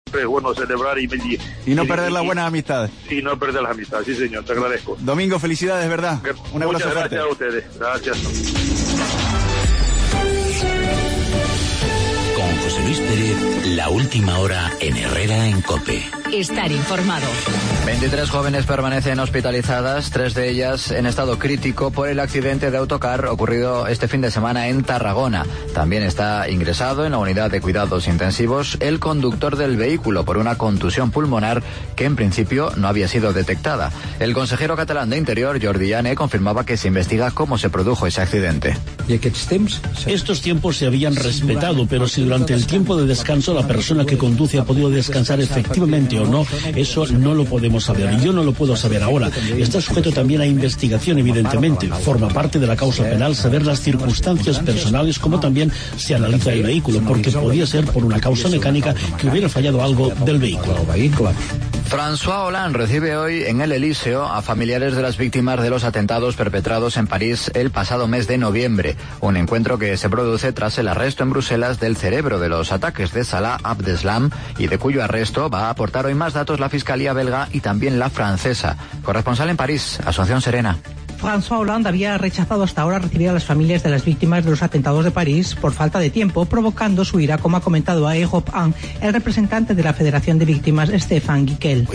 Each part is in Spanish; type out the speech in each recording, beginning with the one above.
Es bueno celebrar y no perder la buena amistad. Y no perder las amistades, sí señor, te agradezco. Domingo, felicidades, ¿verdad? Un abrazo fuerte. Muchas gracias a ustedes, gracias. Con José Luis Pérez, la última hora en Herrera en COPE. Estar informado. 23 jóvenes permanecen hospitalizadas, 3 de ellas en estado crítico por el accidente de autocar ocurrido este fin de semana en Tarragona. También está ingresado en la unidad de cuidados intensivos el conductor del vehículo por una contusión pulmonar que en principio no había sido detectada. El consejero catalán de Interior, Jordi Jané, confirmaba que se investiga cómo se produjo ese accidente. Estos tiempos se habían respetado, pero si durante el tiempo de descanso la persona que conduce ha podido descansar efectivamente o no, eso no lo podemos saber. Y yo no lo puedo saber ahora. Está sujeto también a investigación, evidentemente. Forma parte de la causa penal saber las circunstancias personales, como también se analiza el vehículo, porque podía ser por una causa mecánica que hubiera fallado algo del vehículo. François Hollande recibe hoy en el Elíseo a familiares de las víctimas de los atentados perpetrados en París el pasado mes de noviembre. Un encuentro que se produce tras el arresto en Bruselas del cerebro de los ataques de Salah Abdeslam y de cuyo arresto va a aportar hoy más datos la Fiscalía belga y también la francesa. Corresponsal en París, Asunción Serena. François Hollande había rechazado hasta ahora recibir a las familias de las víctimas de los atentados de París por falta de tiempo, provocando su ira, como ha comentado a Europe 1 el representante de la Federación de Víctimas, Stéphane Guiquel.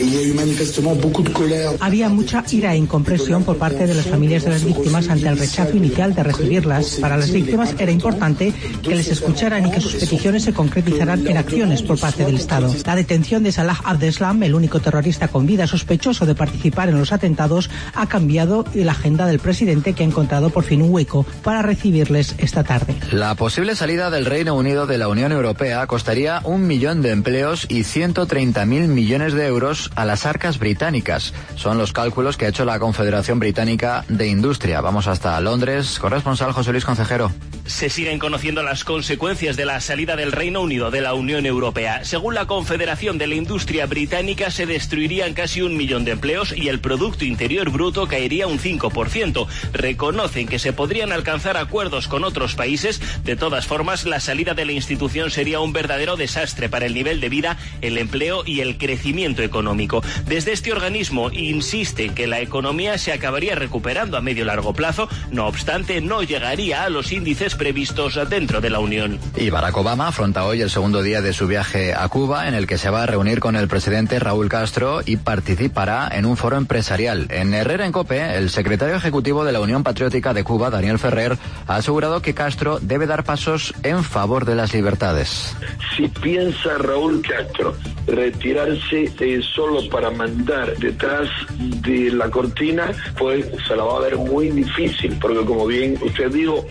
Había mucha ira e incomprensión por parte de las familias de las víctimas ante el rechazo inicial de recibirlas. Para las víctimas era importante que les escucharan y que sus peticiones se concretizaran en acciones por parte del Estado. La detención de Salah Abdeslam, el único terrorista con vida sospechoso de participar en los atentados, ha cambiado la agenda del presidente, que ha encontrado por fin un hueco para recibirles esta tarde. La posible salida del Reino Unido de la Unión Europea costaría 1 millón de empleos y 130.000 millones de euros a las arcas británicas. Son los cálculos que ha hecho la Confederación Británica de Industria. Vamos hasta Londres. Corresponsal José Luis Concejero. Se siguen conociendo las consecuencias de la salida del Reino Unido de la Unión Europea. Según la Confederación de la Industria Británica, se destruirían casi 1 millón de empleos y el Producto Interior Bruto caería un 5%. Reconocen que se podrían alcanzar acuerdos con otros países. De todas formas, la salida de la institución sería un verdadero desastre para el nivel de vida, el empleo y el crecimiento económico. Desde este organismo insisten que la economía se acabaría recuperando a medio y largo plazo. No obstante, no llegaría a los índices previstos dentro de la Unión. Y Barack Obama afronta hoy el segundo día de su viaje a Cuba, en el que se va a reunir con el presidente Raúl Castro y participará en un foro empresarial. En Herrera en COPE, el secretario ejecutivo de la Unión Patriótica de Cuba, Daniel Ferrer, ha asegurado que Castro debe dar pasos en favor de las libertades. Si piensa Raúl Castro retirarse solo para mandar detrás de la cortina, pues se la va a ver muy difícil, porque como bien usted dijo,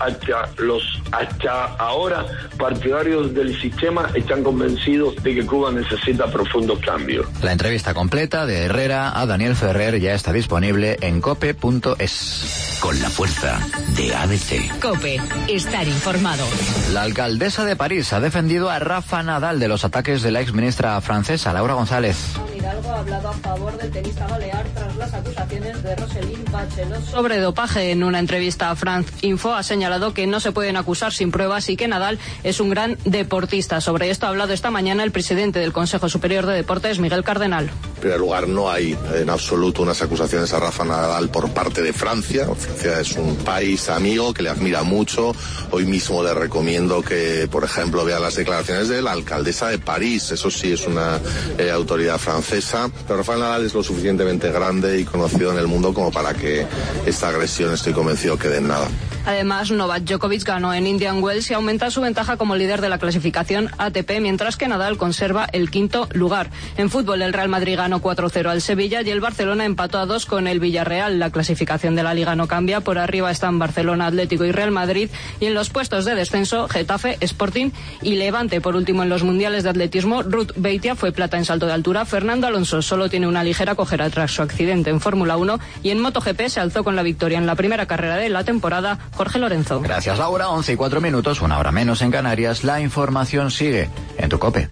hasta ahora partidarios del sistema están convencidos de que Cuba necesita profundos cambios. La entrevista completa de Herrera a Daniel Ferrer ya está disponible en cope.es. Con la fuerza de ABC. COPE, estar informado. La alcaldesa de París ha defendido a Rafa Nadal de los ataques de la exministra francesa, Laura González. Hidalgo ha hablado a favor del tenista balear tras las acusaciones de Roselyne Bachelot sobre dopaje. En una entrevista a France Info ha señalado que no se pueden acusar sin pruebas y que Nadal es un gran deportista. Sobre esto ha hablado esta mañana el presidente del Consejo Superior de Deportes, Miguel Cardenal. En primer lugar, no hay en absoluto unas acusaciones a Rafa Nadal por parte de Francia. Francia es un país amigo que le admira mucho. Hoy mismo le recomiendo que, por ejemplo, vea las declaraciones de la alcaldesa de París. Eso sí es una autoridad francesa. Pero Rafael Nadal es lo suficientemente grande y conocido en el mundo como para que esta agresión, estoy convencido, quede en nada. Además, Novak Djokovic ganó en Indian Wells y aumenta su ventaja como líder de la clasificación ATP, mientras que Nadal conserva el quinto lugar. En fútbol, el Real Madrid ganó 4-0 al Sevilla y el Barcelona empató a 2 con el Villarreal. La clasificación de la Liga no cambia. Por arriba están Barcelona, Atlético y Real Madrid. Y en los puestos de descenso, Getafe, Sporting y Levante. Por último, en los mundiales de atletismo, Ruth Beitia fue plata en salto de altura. Fernando Alonso solo tiene una ligera cojera tras su accidente en Fórmula 1. Y en MotoGP se alzó con la victoria en la primera carrera de la temporada Jorge Lorenzo. Gracias, Laura. 11:04, una hora menos en Canarias. La información sigue en tu COPE.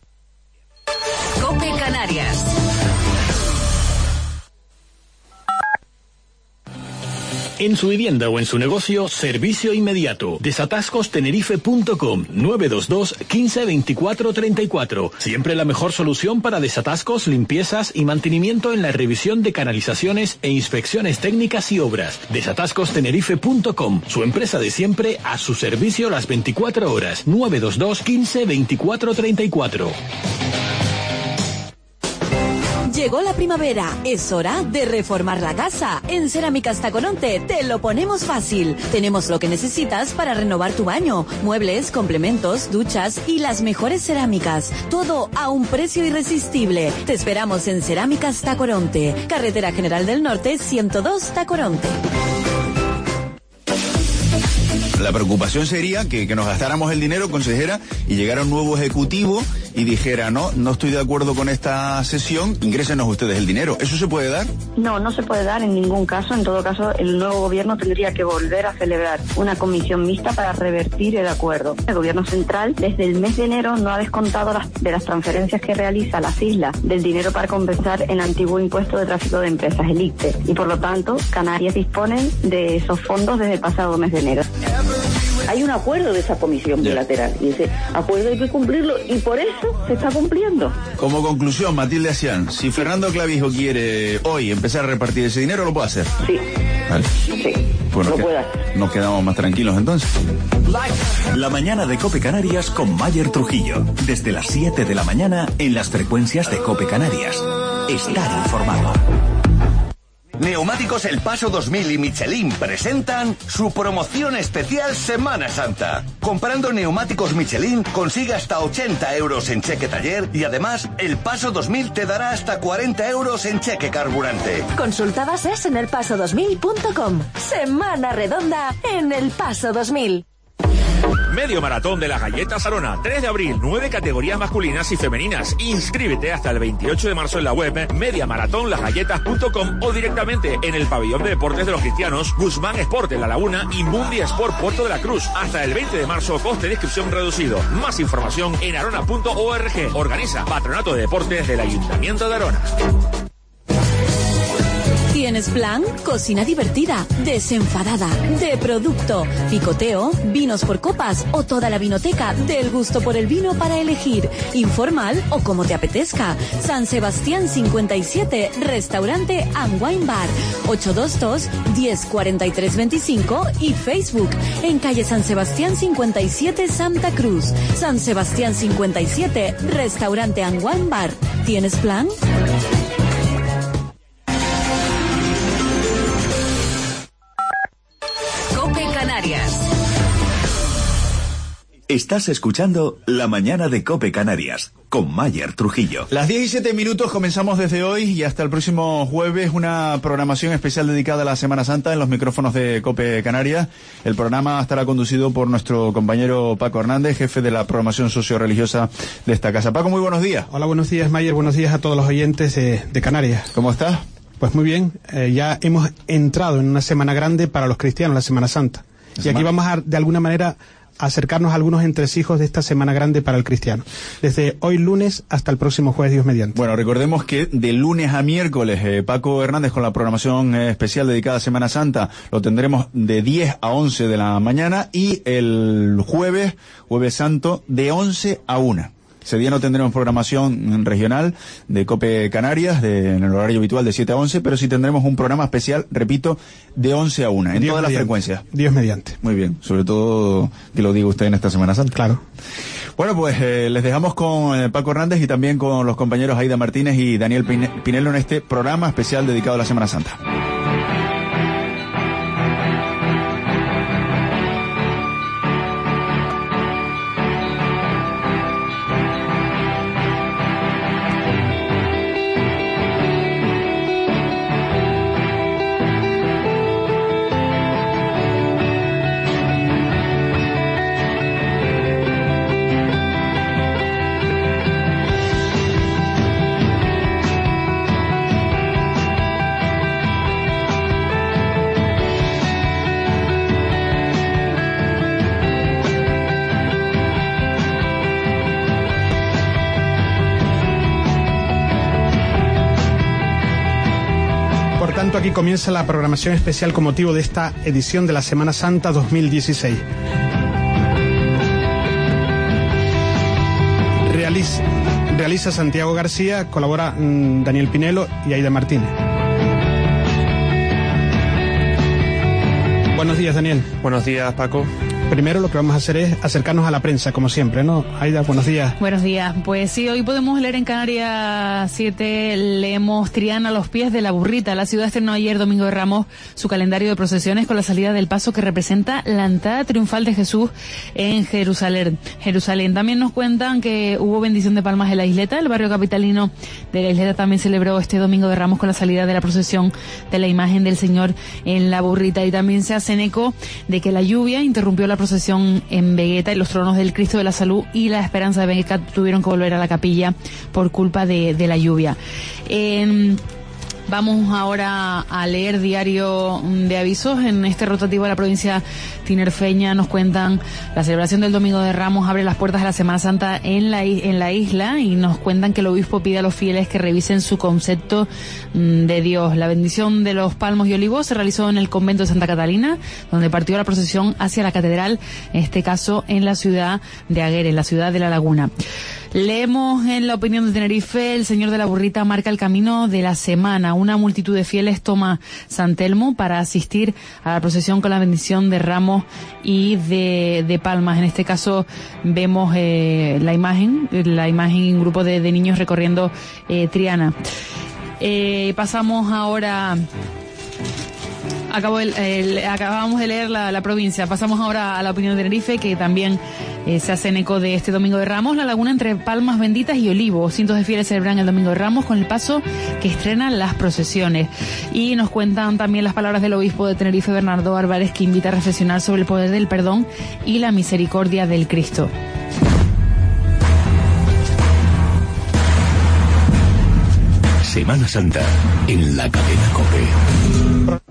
COPE Canarias. En su vivienda o en su negocio, servicio inmediato. Desatascostenerife.com 922 15 24 34. Siempre la mejor solución para desatascos, limpiezas y mantenimiento en la revisión de canalizaciones e inspecciones técnicas y obras. Desatascostenerife.com, su empresa de siempre a su servicio las 24 horas. 922 15 24 34. Llegó la primavera, es hora de reformar la casa. En Cerámicas Tacoronte te lo ponemos fácil. Tenemos lo que necesitas para renovar tu baño, muebles, complementos, duchas y las mejores cerámicas. Todo a un precio irresistible. Te esperamos en Cerámicas Tacoronte, Carretera General del Norte 102 Tacoronte. La preocupación sería que nos gastáramos el dinero, consejera, y llegara un nuevo ejecutivo y dijera, no estoy de acuerdo con esta sesión, ingrésenos ustedes el dinero. ¿Eso se puede dar? No se puede dar en ningún caso. En todo caso, el nuevo gobierno tendría que volver a celebrar una comisión mixta para revertir el acuerdo. El gobierno central, desde el mes de enero, no ha descontado de las transferencias que realiza a las islas del dinero para compensar el antiguo impuesto de tráfico de empresas, el ICTE. Y por lo tanto, Canarias disponen de esos fondos desde el pasado mes de enero. Hay un acuerdo de esa comisión bilateral y ese acuerdo hay que cumplirlo y por eso se está cumpliendo. Como conclusión, Matilde Asián, si Fernando Clavijo quiere hoy empezar a repartir ese dinero, ¿lo puede hacer? Sí. Vale. Sí, bueno, lo puede hacer. Nos quedamos más tranquilos entonces. La mañana de COPE Canarias con Mayer Trujillo. Desde las 7 de la mañana en las frecuencias de COPE Canarias. Estar informado. Neumáticos El Paso 2000 y Michelin presentan su promoción especial Semana Santa. Comprando neumáticos Michelin consigue hasta 80 euros en cheque taller y además El Paso 2000 te dará hasta 40 euros en cheque carburante. Consulta bases en elpaso2000.com. Semana redonda en El Paso 2000. Medio maratón de las galletas Arona, 3 de abril, 9 categorías masculinas y femeninas. Inscríbete hasta el 28 de marzo en la web mediamaratonlasgalletas.com o directamente en el pabellón de deportes de los cristianos, Guzmán Sport en La Laguna y Mundi Sport Puerto de la Cruz. Hasta el 20 de marzo, coste de inscripción reducido. Más información en arona.org. Organiza Patronato de Deportes del Ayuntamiento de Arona. ¿Tienes plan? Cocina divertida, desenfadada, de producto, picoteo, vinos por copas o toda la vinoteca del gusto por el vino para elegir. Informal o como te apetezca. San Sebastián 57, Restaurante and Wine Bar, 822-104325 y Facebook en calle San Sebastián 57, Santa Cruz. San Sebastián 57, Restaurante and Wine Bar. ¿Tienes plan? Estás escuchando La Mañana de COPE Canarias, con Mayer Trujillo. Las 17 minutos, comenzamos desde hoy y hasta el próximo jueves una programación especial dedicada a la Semana Santa en los micrófonos de COPE Canarias. El programa estará conducido por nuestro compañero Paco Hernández, jefe de la programación socio-religiosa de esta casa. Paco, muy buenos días. Hola, buenos días, Mayer. Buenos días a todos los oyentes de Canarias. ¿Cómo estás? Pues muy bien. Ya hemos entrado en una semana grande para los cristianos, la Semana Santa. Y aquí vamos a, de alguna manera, acercarnos a algunos entresijos de esta semana grande para el cristiano. Desde hoy lunes hasta el próximo jueves, Dios mediante. Bueno, recordemos que de lunes a miércoles, Paco Hernández con la programación especial dedicada a Semana Santa, lo tendremos de 10 a 11 de la mañana y el jueves Santo, de 11 a 1. Ese día no tendremos programación regional de COPE Canarias en el horario habitual de 7 a 11, pero sí tendremos un programa especial, repito, de 11 a 1, en todas las frecuencias. Dios mediante. Muy bien, sobre todo que lo diga usted en esta Semana Santa. Claro. Bueno, pues les dejamos con Paco Hernández y también con los compañeros Aida Martínez y Daniel Pinelo en este programa especial dedicado a la Semana Santa. tanto, aquí comienza la programación especial con motivo de esta edición de la Semana Santa 2016. Realiza Santiago García, colabora Daniel Pinelo y Aida Martínez. Buenos días, Daniel. Buenos días, Paco. Primero lo que vamos a hacer es acercarnos a la prensa, como siempre, ¿no? Aida, buenos días. Buenos días. Pues sí, hoy podemos leer en Canarias 7, leemos Triana a los pies de la burrita. La ciudad estrenó ayer, Domingo de Ramos, su calendario de procesiones con la salida del paso que representa la entrada triunfal de Jesús en Jerusalén. También nos cuentan que hubo bendición de palmas en la isleta. El barrio capitalino de la isleta también celebró este Domingo de Ramos con la salida de la procesión de la imagen del Señor en la burrita. Y también se hacen eco de que la lluvia interrumpió la procesión en Vegueta y los tronos del Cristo de la Salud y la Esperanza de Vegueta tuvieron que volver a la capilla por culpa de la lluvia. Vamos ahora a leer Diario de Avisos. En este rotativo de la provincia tinerfeña nos cuentan la celebración del Domingo de Ramos abre las puertas de la Semana Santa en la isla y nos cuentan que el obispo pide a los fieles que revisen su concepto de Dios. La bendición de los palmos y olivos se realizó en el convento de Santa Catalina, donde partió la procesión hacia la catedral, en este caso en la ciudad de Aguera, en la ciudad de La Laguna. Leemos en La Opinión de Tenerife, el Señor de la Burrita marca el camino de la semana. Una multitud de fieles toma San Telmo para asistir a la procesión con la bendición de ramos y de palmas. En este caso vemos la imagen y un grupo de niños recorriendo Triana. Pasamos ahora... Acabamos de leer la provincia. Pasamos ahora a La Opinión de Tenerife, que también se hacen eco de este Domingo de Ramos. La Laguna entre palmas benditas y olivos. Cientos de fieles celebran el Domingo de Ramos con el paso que estrenan las procesiones. Y nos cuentan también las palabras del obispo de Tenerife, Bernardo Álvarez, que invita a reflexionar sobre el poder del perdón y la misericordia del Cristo. Semana Santa en la cadena COPE.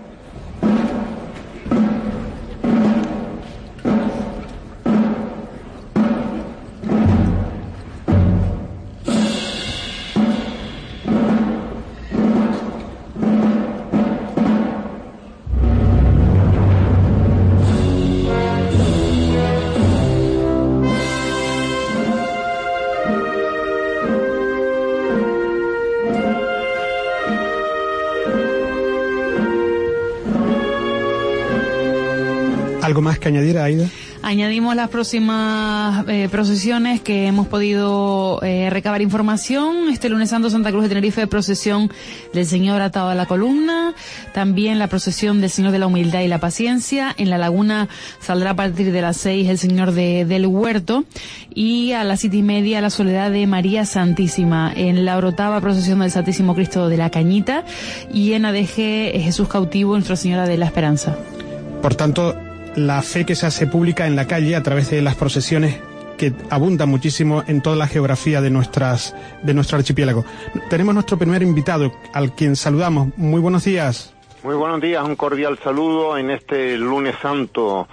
¿Algo más que añadir, Aida? Añadimos las próximas procesiones que hemos podido recabar información. Este lunes santo, Santa Cruz de Tenerife, procesión del Señor atado a la columna. También la procesión del Señor de la Humildad y la Paciencia. En La Laguna saldrá a partir de las 6 el Señor del Huerto. Y a las 7:30 la Soledad de María Santísima. En la Orotava, procesión del Santísimo Cristo de la Cañita. Y en ADG, Jesús Cautivo, Nuestra Señora de la Esperanza. Por tanto, la fe que se hace pública en la calle a través de las procesiones que abundan muchísimo en toda la geografía de nuestro archipiélago. Tenemos nuestro primer invitado, al quien saludamos. Muy buenos días. Muy buenos días, un cordial saludo en este lunes santo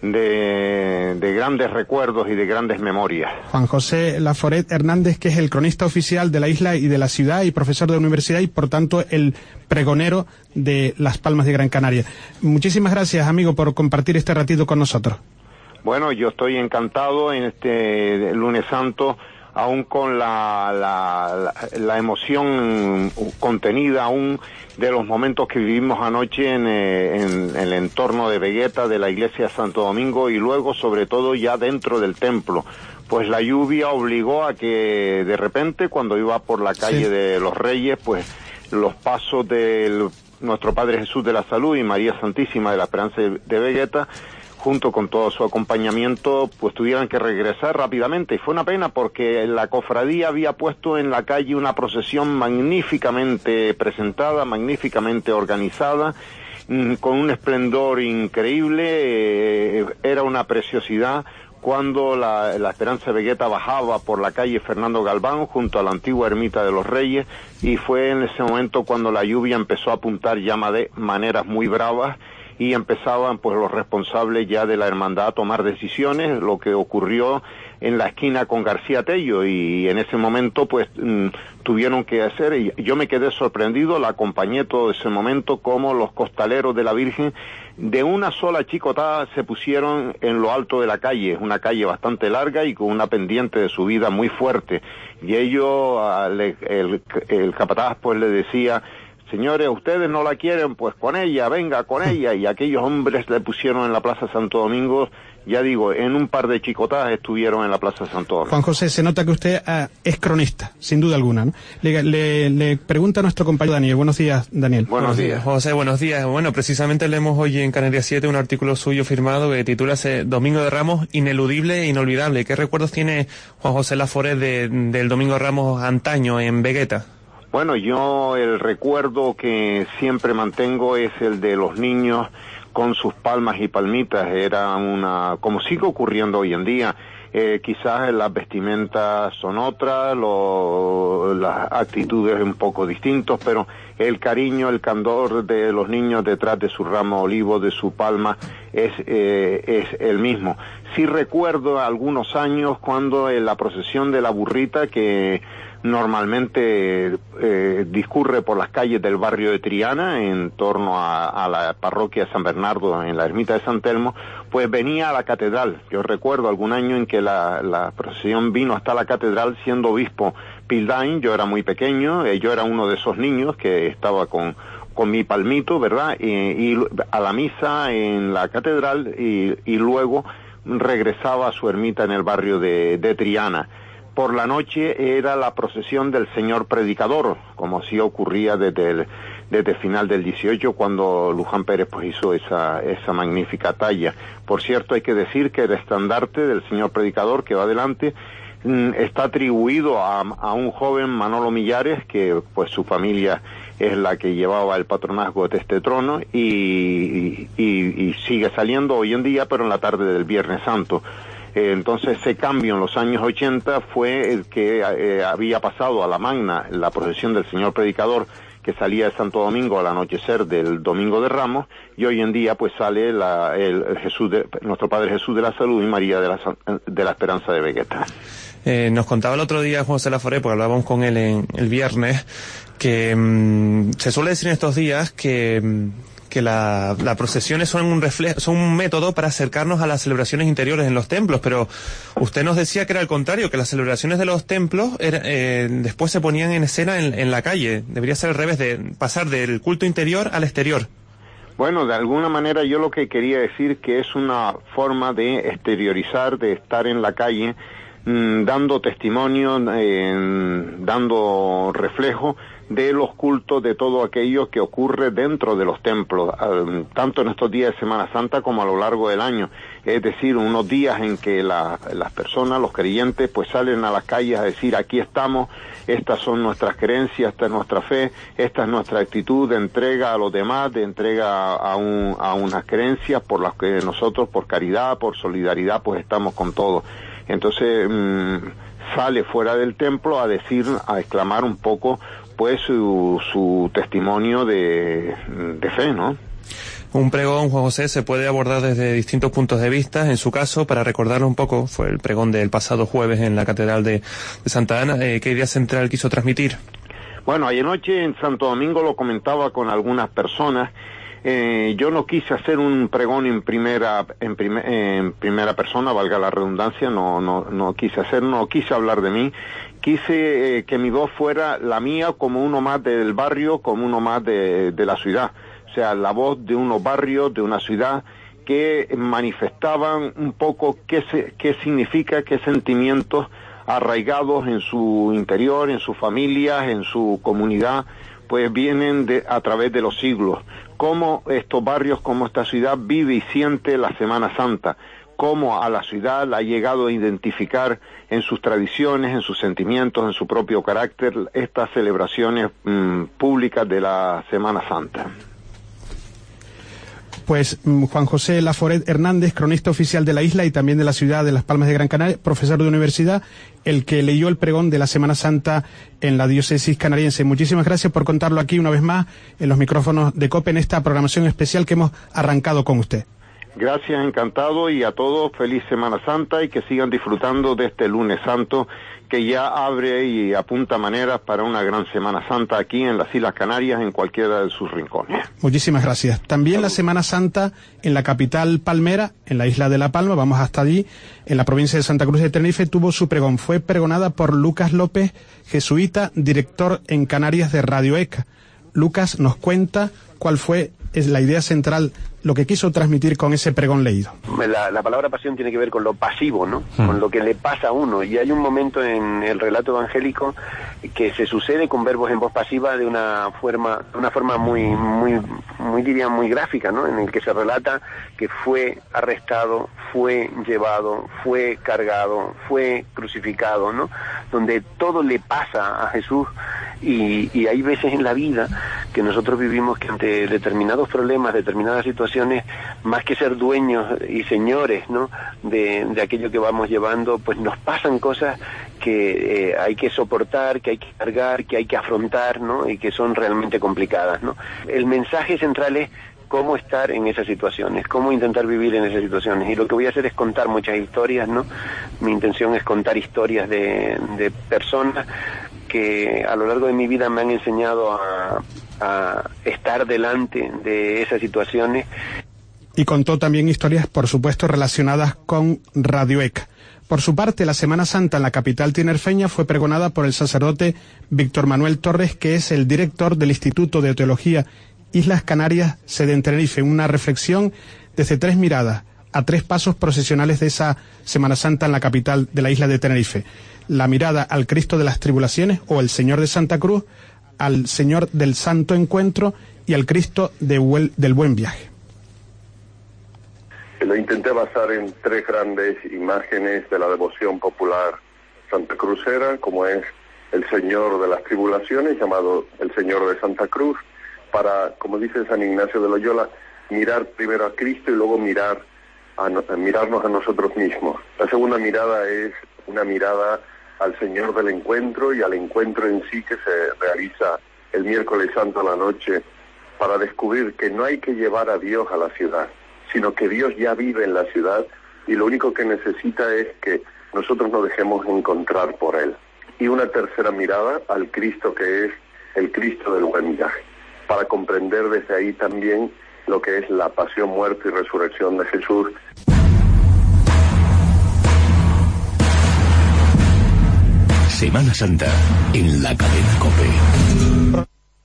de grandes recuerdos y de grandes memorias. Juan José Laforet Hernández, que es el cronista oficial de la isla y de la ciudad y profesor de universidad y por tanto el pregonero de Las Palmas de Gran Canaria. Muchísimas gracias, amigo, por compartir este ratito con nosotros. Bueno, yo estoy encantado en este lunes santo, aún con la emoción contenida aún de los momentos que vivimos anoche en el entorno de Vegueta, de la iglesia de Santo Domingo, y luego sobre todo ya dentro del templo. Pues la lluvia obligó a que de repente, cuando iba por la calle de los Reyes, pues los pasos de nuestro Padre Jesús de la Salud y María Santísima de la Esperanza de Vegueta, junto con todo su acompañamiento, pues tuvieran que regresar rápidamente. Y fue una pena porque la cofradía había puesto en la calle una procesión magníficamente presentada, magníficamente organizada, con un esplendor increíble. Era una preciosidad cuando la Esperanza de Vegueta bajaba por la calle Fernando Galván junto a la antigua ermita de los Reyes, y fue en ese momento cuando la lluvia empezó a apuntar ya de maneras muy bravas, y empezaban pues los responsables ya de la hermandad a tomar decisiones, lo que ocurrió en la esquina con García Tello, y en ese momento pues tuvieron que hacer, y yo me quedé sorprendido, la acompañé todo ese momento, como los costaleros de la Virgen de una sola chicotada se pusieron en lo alto de la calle, una calle bastante larga y con una pendiente de subida muy fuerte, y ellos, el capataz pues le decía: señores, ustedes no la quieren, pues con ella, venga con ella, y aquellos hombres le pusieron en la Plaza Santo Domingo, ya digo, en un par de chicotadas estuvieron en la Plaza Santo Domingo. Juan José, se nota que usted es cronista, sin duda alguna, ¿no? Le pregunta a nuestro compañero Daniel. Buenos días, Daniel. Buenos días, José, buenos días. Bueno, precisamente leemos hoy en Canarias 7 un artículo suyo firmado que titula Domingo de Ramos, ineludible e inolvidable. ¿Qué recuerdos tiene Juan José Laforet del Domingo de Ramos antaño en Vegueta? Bueno, yo el recuerdo que siempre mantengo es el de los niños con sus palmas y palmitas. Era como sigue ocurriendo hoy en día, quizás las vestimentas son otras, las actitudes un poco distintos, pero el cariño, el candor de los niños detrás de su ramo olivo, de su palma, es el mismo. Sí recuerdo algunos años cuando en la procesión de la burrita, que normalmente discurre por las calles del barrio de Triana en torno a la parroquia de San Bernardo en la ermita de San Telmo, pues venía a la catedral. Yo recuerdo algún año en que la procesión vino hasta la catedral, siendo obispo Pildain. Yo era muy pequeño, yo era uno de esos niños que estaba con mi palmito, ¿verdad? Y a la misa en la catedral, y luego regresaba a su ermita en el barrio de Triana. Por la noche era la procesión del Señor Predicador, como así ocurría desde final del 18, cuando Luján Pérez pues hizo esa magnífica talla. Por cierto, hay que decir que el estandarte del Señor Predicador que va adelante está atribuido a un joven, Manolo Millares, que pues su familia es la que llevaba el patronazgo de este trono, y sigue saliendo hoy en día, pero en la tarde del Viernes Santo. Entonces ese cambio en los años 80 fue el que había pasado a la magna, la procesión del Señor Predicador, que salía de Santo Domingo al anochecer del Domingo de Ramos, y hoy en día pues sale nuestro Padre Jesús de la Salud y María de la Esperanza de Vegueta. Nos contaba el otro día Juan José Laforet, porque hablábamos con él el viernes, que se suele decir en estos días que las procesiones son un método para acercarnos a las celebraciones interiores en los templos, pero usted nos decía que era al contrario, que las celebraciones de los templos después se ponían en escena en la calle. Debería ser al revés, de pasar del culto interior al exterior. Bueno, de alguna manera yo lo que quería decir que es una forma de exteriorizar, de estar en la calle, dando testimonio, dando reflejo de los cultos, de todo aquello que ocurre dentro de los templos, tanto en estos días de Semana Santa como a lo largo del año. Es decir, unos días en que las personas, los creyentes, pues salen a las calles a decir: aquí estamos, estas son nuestras creencias, esta es nuestra fe, esta es nuestra actitud de entrega a los demás, de entrega a unas creencias por las que nosotros, por caridad, por solidaridad, pues estamos con todo. Entonces sale fuera del templo a decir, a exclamar un poco pues su testimonio de fe, ¿no? Un pregón, Juan José, se puede abordar desde distintos puntos de vista. En su caso, para recordarlo un poco, fue el pregón del pasado jueves en la Catedral de Santa Ana. ¿Qué idea central quiso transmitir? Bueno, ayer noche en Santo Domingo lo comentaba con algunas personas. Yo no quise hacer un pregón en primera persona, valga la redundancia, no quise hablar de mí. Quise que mi voz fuera la mía, como uno más del barrio, como uno más de la ciudad. O sea, la voz de unos barrios, de una ciudad, que manifestaban un poco qué significa, qué sentimientos arraigados en su interior, en sus familias, en su comunidad, pues vienen a través de los siglos. Cómo estos barrios, cómo esta ciudad vive y siente la Semana Santa, cómo a la ciudad la ha llegado a identificar en sus tradiciones, en sus sentimientos, en su propio carácter, estas celebraciones públicas de la Semana Santa. Pues Juan José Laforet Hernández, cronista oficial de la isla y también de la ciudad de Las Palmas de Gran Canaria, profesor de universidad, el que leyó el pregón de la Semana Santa en la diócesis canariense. Muchísimas gracias por contarlo aquí una vez más en los micrófonos de COPE en esta programación especial que hemos arrancado con usted. Gracias, encantado, y a todos feliz Semana Santa y que sigan disfrutando de este lunes santo que ya abre y apunta maneras para una gran Semana Santa aquí en las Islas Canarias, en cualquiera de sus rincones. Muchísimas gracias. También la Semana Santa en la capital palmera, en la isla de La Palma, vamos hasta allí, en la provincia de Santa Cruz de Tenerife, tuvo su pregón. Fue pregonada por Lucas López, jesuita, director en Canarias de Radio ECA. Lucas nos cuenta cuál fue la idea central, lo que quiso transmitir con ese pregón leído. La palabra pasión tiene que ver con lo pasivo, ¿no? Con lo que le pasa a uno. Y hay un momento en el relato evangélico que se sucede con verbos en voz pasiva de una forma muy diría muy gráfica, ¿no? En el que se relata que fue arrestado, fue llevado, fue cargado, fue crucificado, ¿no? Donde todo le pasa a Jesús. Y hay veces en la vida que nosotros vivimos que ante determinados problemas, determinadas situaciones, más que ser dueños y señores, ¿no?, de aquello que vamos llevando, pues nos pasan cosas que hay que soportar, que hay que cargar, que hay que afrontar, ¿no?, y que son realmente complicadas, ¿no? El mensaje central es cómo estar en esas situaciones, cómo intentar vivir en esas situaciones. Y lo que voy a hacer es contar muchas historias, ¿no? Mi intención es contar historias de personas que a lo largo de mi vida me han enseñado a estar delante de esas situaciones. Y contó también historias, por supuesto, relacionadas con Radio ECA. Por su parte, la Semana Santa en la capital tinerfeña fue pregonada por el sacerdote Víctor Manuel Torres, que es el director del Instituto de Teología Islas Canarias, sede en Tenerife. Una reflexión desde tres miradas, a tres pasos procesionales de esa Semana Santa en la capital de la isla de Tenerife. La mirada al Cristo de las Tribulaciones, o el Señor de Santa Cruz, al Señor del Santo Encuentro y al Cristo del Buen Viaje. Lo intenté basar en tres grandes imágenes de la devoción popular santacrucera, como es el Señor de las Tribulaciones, llamado el Señor de Santa Cruz, para, como dice San Ignacio de Loyola, mirar primero a Cristo y luego mirarnos a nosotros mismos. La segunda mirada es una mirada al Señor del Encuentro y al encuentro en sí que se realiza el miércoles santo a la noche, para descubrir que no hay que llevar a Dios a la ciudad, sino que Dios ya vive en la ciudad y lo único que necesita es que nosotros nos dejemos encontrar por Él. Y una tercera mirada al Cristo, que es el Cristo del Buen Viaje, para comprender desde ahí también lo que es la pasión, muerte y resurrección de Jesús. Semana Santa en la cadena COPE.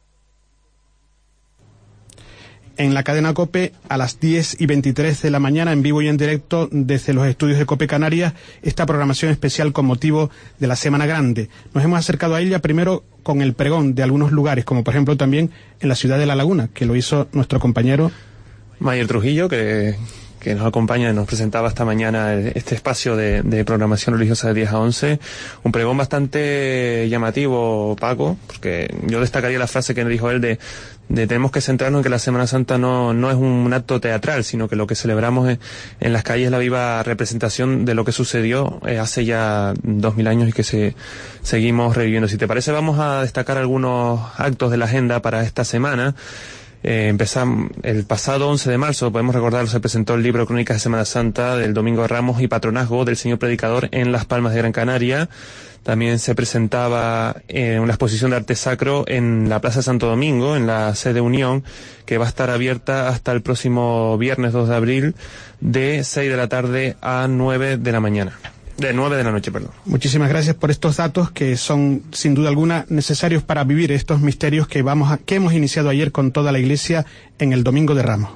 En la cadena COPE, a las 10:23 de la mañana, en vivo y en directo desde los estudios de COPE Canarias, esta programación especial con motivo de la Semana Grande. Nos hemos acercado a ella primero con el pregón de algunos lugares, como por ejemplo también en la ciudad de La Laguna, que lo hizo nuestro compañero Mayer Trujillo, que nos acompaña y nos presentaba esta mañana este espacio de programación religiosa de 10 a 11. Un pregón bastante llamativo, Paco, porque yo destacaría la frase que dijo él de tenemos que centrarnos en que la Semana Santa no es un acto teatral, sino que lo que celebramos en las calles es la viva representación de lo que sucedió hace ya 2000 años y que seguimos reviviendo. Si te parece, vamos a destacar algunos actos de la agenda para esta semana. Empezamos el pasado 11 de marzo, podemos recordar, se presentó el libro Crónicas de Semana Santa del Domingo de Ramos y Patronazgo del Señor Predicador en Las Palmas de Gran Canaria. También se presentaba una exposición de arte sacro en la Plaza Santo Domingo, en la sede Unión, que va a estar abierta hasta el próximo viernes 2 de abril, de 6 de la tarde a 9 de la mañana. De 9 de la noche, perdón. Muchísimas gracias por estos datos que son, sin duda alguna, necesarios para vivir estos misterios que hemos iniciado ayer con toda la Iglesia en el Domingo de Ramos.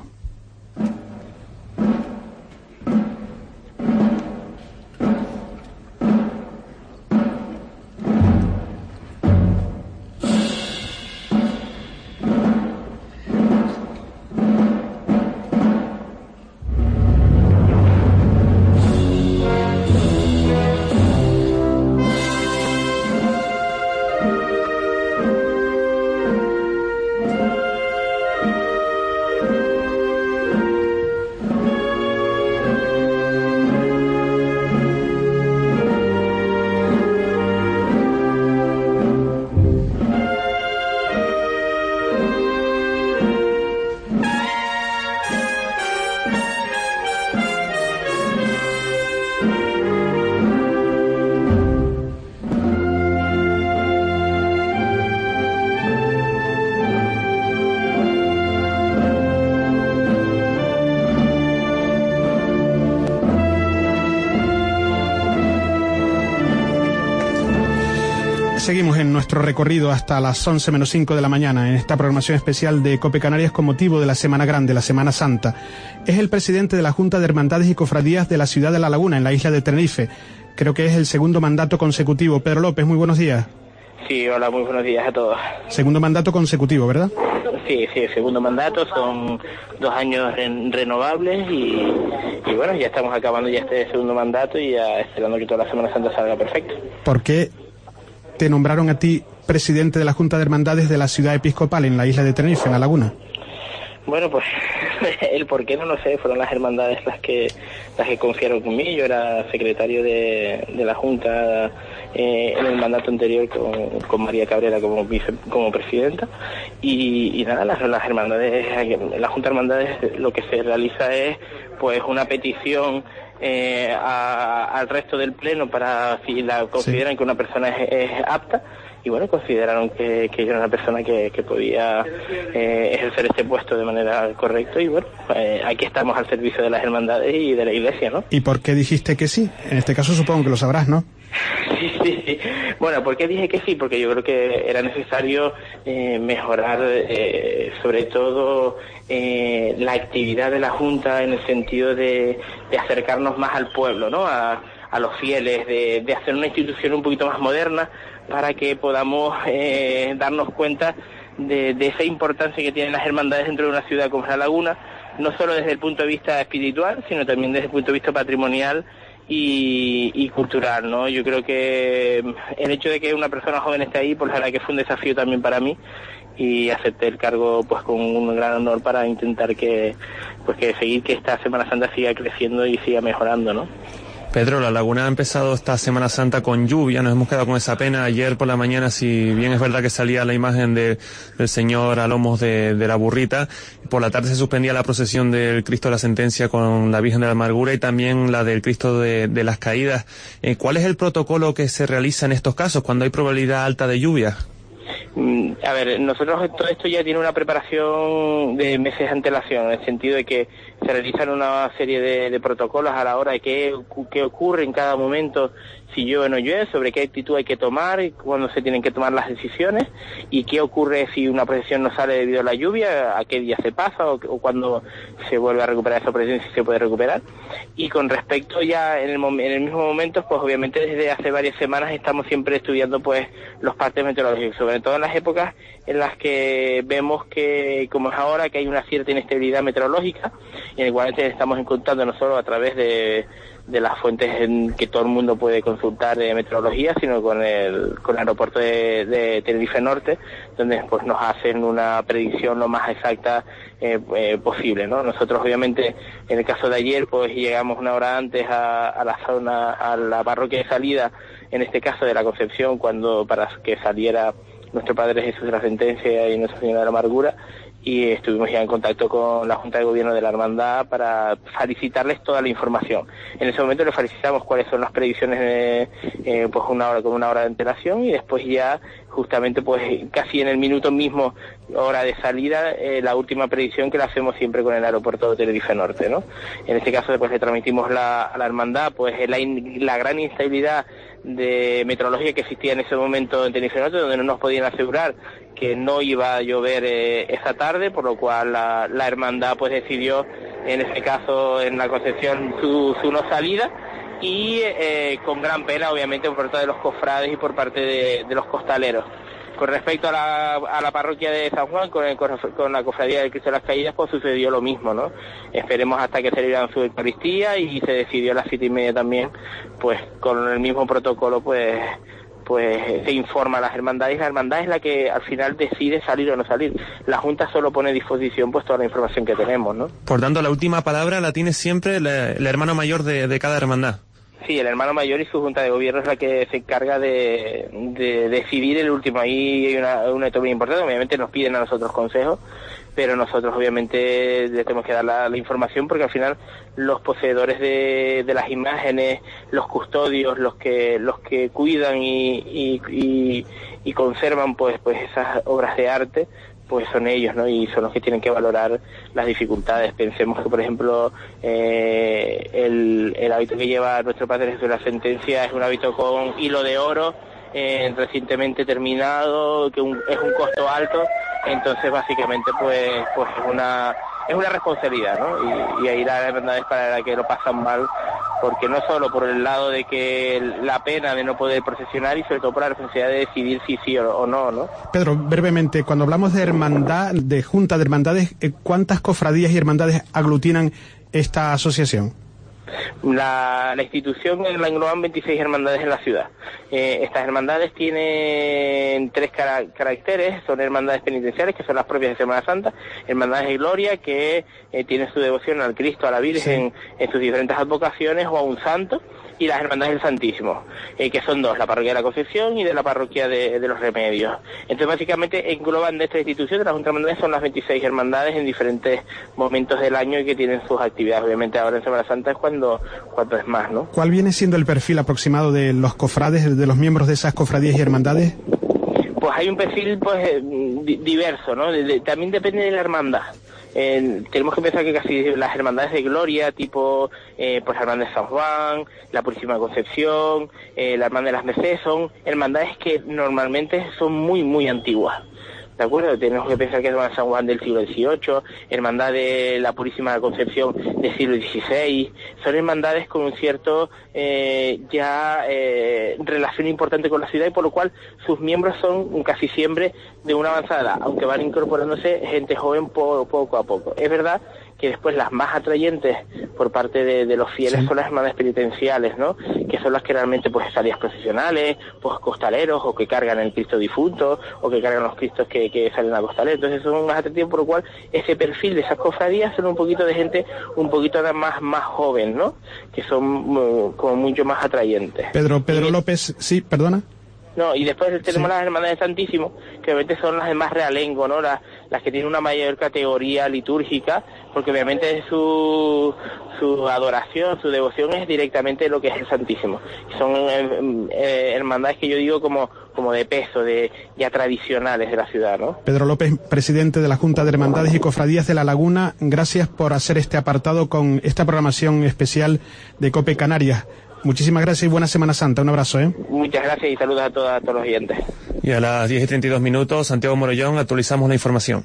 en nuestro recorrido hasta las 11 menos 5 de la mañana en esta programación especial de COPE Canarias con motivo de la Semana Grande, la Semana Santa. Es el presidente de la Junta de Hermandades y Cofradías de la ciudad de La Laguna, en la isla de Tenerife. Creo que es el segundo mandato consecutivo. Pedro López, muy buenos días. Sí, hola, muy buenos días a todos. Segundo mandato consecutivo, ¿verdad? Sí, segundo mandato, son 2 años renovables y bueno, ya estamos acabando ya este segundo mandato y ya esperando que toda la Semana Santa salga perfecto. ¿Por qué te nombraron a ti presidente de la Junta de Hermandades de la ciudad episcopal en la isla de Tenerife, en La Laguna? Bueno, pues el por qué no lo sé, fueron las hermandades las que confiaron en mí. Yo era secretario de la Junta en el mandato anterior con María Cabrera como presidenta y nada, las hermandades, la Junta de Hermandades lo que se realiza es pues una petición al resto del pleno para si la consideran que una persona es apta. Y bueno, consideraron que yo era una persona que podía ejercer este puesto de manera correcta y bueno, aquí estamos al servicio de las hermandades y de la Iglesia, ¿no? ¿Y por qué dijiste que sí? En este caso supongo que lo sabrás, ¿no? Sí. Bueno, ¿por qué dije que sí? Porque yo creo que era necesario mejorar sobre todo la actividad de la Junta en el sentido de acercarnos más al pueblo, ¿no? A los fieles, de hacer una institución un poquito más moderna para que podamos darnos cuenta de esa importancia que tienen las hermandades dentro de una ciudad como La Laguna, no solo desde el punto de vista espiritual, sino también desde el punto de vista patrimonial y cultural, ¿no? Yo creo que el hecho de que una persona joven esté ahí, pues la verdad que fue un desafío también para mí y acepté el cargo pues con un gran honor para intentar que seguir que esta Semana Santa siga creciendo y siga mejorando, ¿no? Pedro, La Laguna ha empezado esta Semana Santa con lluvia, nos hemos quedado con esa pena. Ayer por la mañana, si bien es verdad que salía la imagen del Señor a lomos de la burrita, por la tarde se suspendía la procesión del Cristo de la Sentencia con la Virgen de la Amargura y también la del Cristo de las Caídas. ¿Cuál es el protocolo que se realiza en estos casos cuando hay probabilidad alta de lluvia? A ver, nosotros todo esto ya tiene una preparación de meses de antelación, en el sentido de que se realizan una serie de protocolos a la hora de qué ocurre en cada momento, si llueve o no llueve, sobre qué actitud hay que tomar, cuándo se tienen que tomar las decisiones y qué ocurre si una procesión no sale debido a la lluvia, a qué día se pasa o cuándo se vuelve a recuperar esa procesión, si se puede recuperar. Y con respecto ya en el mismo momento, pues obviamente desde hace varias semanas estamos siempre estudiando pues los partes meteorológicos, sobre todo en las épocas en las que vemos que, como es ahora, que hay una cierta inestabilidad meteorológica, y en el cual estamos encontrando no solo a través de las fuentes que todo el mundo puede consultar de meteorología, sino con el aeropuerto de Tenerife Norte, donde pues nos hacen una predicción lo más exacta posible, ¿no? Nosotros obviamente en el caso de ayer pues llegamos una hora antes a la zona, a la parroquia de salida, en este caso de la Concepción, para que saliera nuestro Padre Jesús de la Sentencia y Nuestra Señora de la Amargura, y estuvimos ya en contacto con la Junta de Gobierno de la Hermandad para facilitarles toda la información. En ese momento les facilitamos cuáles son las predicciones pues con una hora de antelación, y después ya justamente pues casi en el minuto mismo, hora de salida, la última predicción que la hacemos siempre con el aeropuerto de Tenerife Norte, ¿no? En este caso después le transmitimos a la Hermandad pues la gran inestabilidad de meteorología que existía en ese momento en Tenerife Norte, donde no nos podían asegurar que no iba a llover esa tarde, por lo cual la hermandad pues decidió, en este caso en la Concepción, su no salida, y con gran pena obviamente por parte de los cofrades y por parte de los costaleros. Con respecto a la parroquia de San Juan, con la cofradía del Cristo de las Caídas, pues sucedió lo mismo, ¿no? Esperemos hasta que celebraran su Eucaristía y se decidió a las 7:30 también, pues con el mismo protocolo, pues se informa a las hermandades, y la hermandad es la que al final decide salir o no salir. La Junta solo pone a disposición pues toda la información que tenemos, ¿no? Por tanto, la última palabra la tiene siempre el hermano mayor de cada hermandad. Sí, el hermano mayor y su Junta de Gobierno es la que se encarga de decidir el último. Ahí hay una etapa muy importante. Obviamente nos piden a nosotros consejos, pero nosotros obviamente le tenemos que dar la información, porque al final los poseedores de las imágenes, los custodios, los que cuidan y conservan pues esas obras de arte, pues son ellos, ¿no? Y son los que tienen que valorar las dificultades. Pensemos que, por ejemplo, el hábito que lleva nuestro Padre Jesús de la Sentencia es un hábito con hilo de oro, recientemente terminado, que es un costo alto, entonces básicamente pues es una responsabilidad, ¿no? Y ahí las hermandades para la que lo pasan mal, porque no solo por el lado de que la pena de no poder procesionar, y sobre todo por la responsabilidad de decidir si sí o no, ¿no? Pedro, brevemente, cuando hablamos de hermandad, de junta de hermandades, ¿cuántas cofradías y hermandades aglutinan esta asociación? La institución la engloban 26 hermandades en la ciudad. Estas hermandades tienen 3 caracteres: son hermandades penitenciales, que son las propias de Semana Santa; hermandades de gloria, que tienen su devoción al Cristo, a la Virgen, en sus diferentes advocaciones o a un santo; y las hermandades del Santísimo, que son 2, la parroquia de la Concepción y de la parroquia de los Remedios. Entonces básicamente engloban de esta institución, de las juntas de hermandades, son las 26 hermandades en diferentes momentos del año y que tienen sus actividades. Obviamente ahora en Semana Santa es cuando es más, ¿no? ¿Cuál viene siendo el perfil aproximado de los cofrades, de los miembros de esas cofradías y hermandades? Pues hay un perfil diverso, ¿no? También depende de la hermandad. Tenemos que pensar que casi las hermandades de gloria, tipo pues la hermandad de San Juan, la Purísima Concepción, la hermandad de las Mercedes, son hermandades que normalmente son muy, muy antiguas. ¿De acuerdo? Tenemos que pensar que es San Juan del siglo XVIII, hermandad de la Purísima Concepción del siglo XVI, son hermandades con un cierto relación importante con la ciudad, y por lo cual sus miembros son casi siempre de una avanzada edad, aunque van incorporándose gente joven poco a poco. Es verdad que después las más atrayentes por parte de los fieles son las hermandades penitenciales, ¿no? Que son las que realmente pues salidas procesionales, pues costaleros, o que cargan el Cristo difunto, o que cargan los Cristos que salen a costaleros. Entonces son más atractivos, por lo cual ese perfil de esas cofradías son un poquito de gente un poquito más joven, ¿no? Que son como mucho más atrayentes. Pedro López, sí, perdona. No, y después tenemos las hermandades del Santísimo, que obviamente son las de más realengo, ¿no? Las que tienen una mayor categoría litúrgica, porque obviamente su adoración, su devoción es directamente lo que es el Santísimo. Son hermandades que yo digo como de peso, ya tradicionales de la ciudad, ¿no? Pedro López, presidente de la Junta de Hermandades y Cofradías de La Laguna, gracias por hacer este apartado con esta programación especial de COPE Canarias. Muchísimas gracias y buena Semana Santa. Un abrazo, ¿eh? Muchas gracias y saludos a todos los oyentes. Y a las 10:32, Santiago Morollón, actualizamos la información.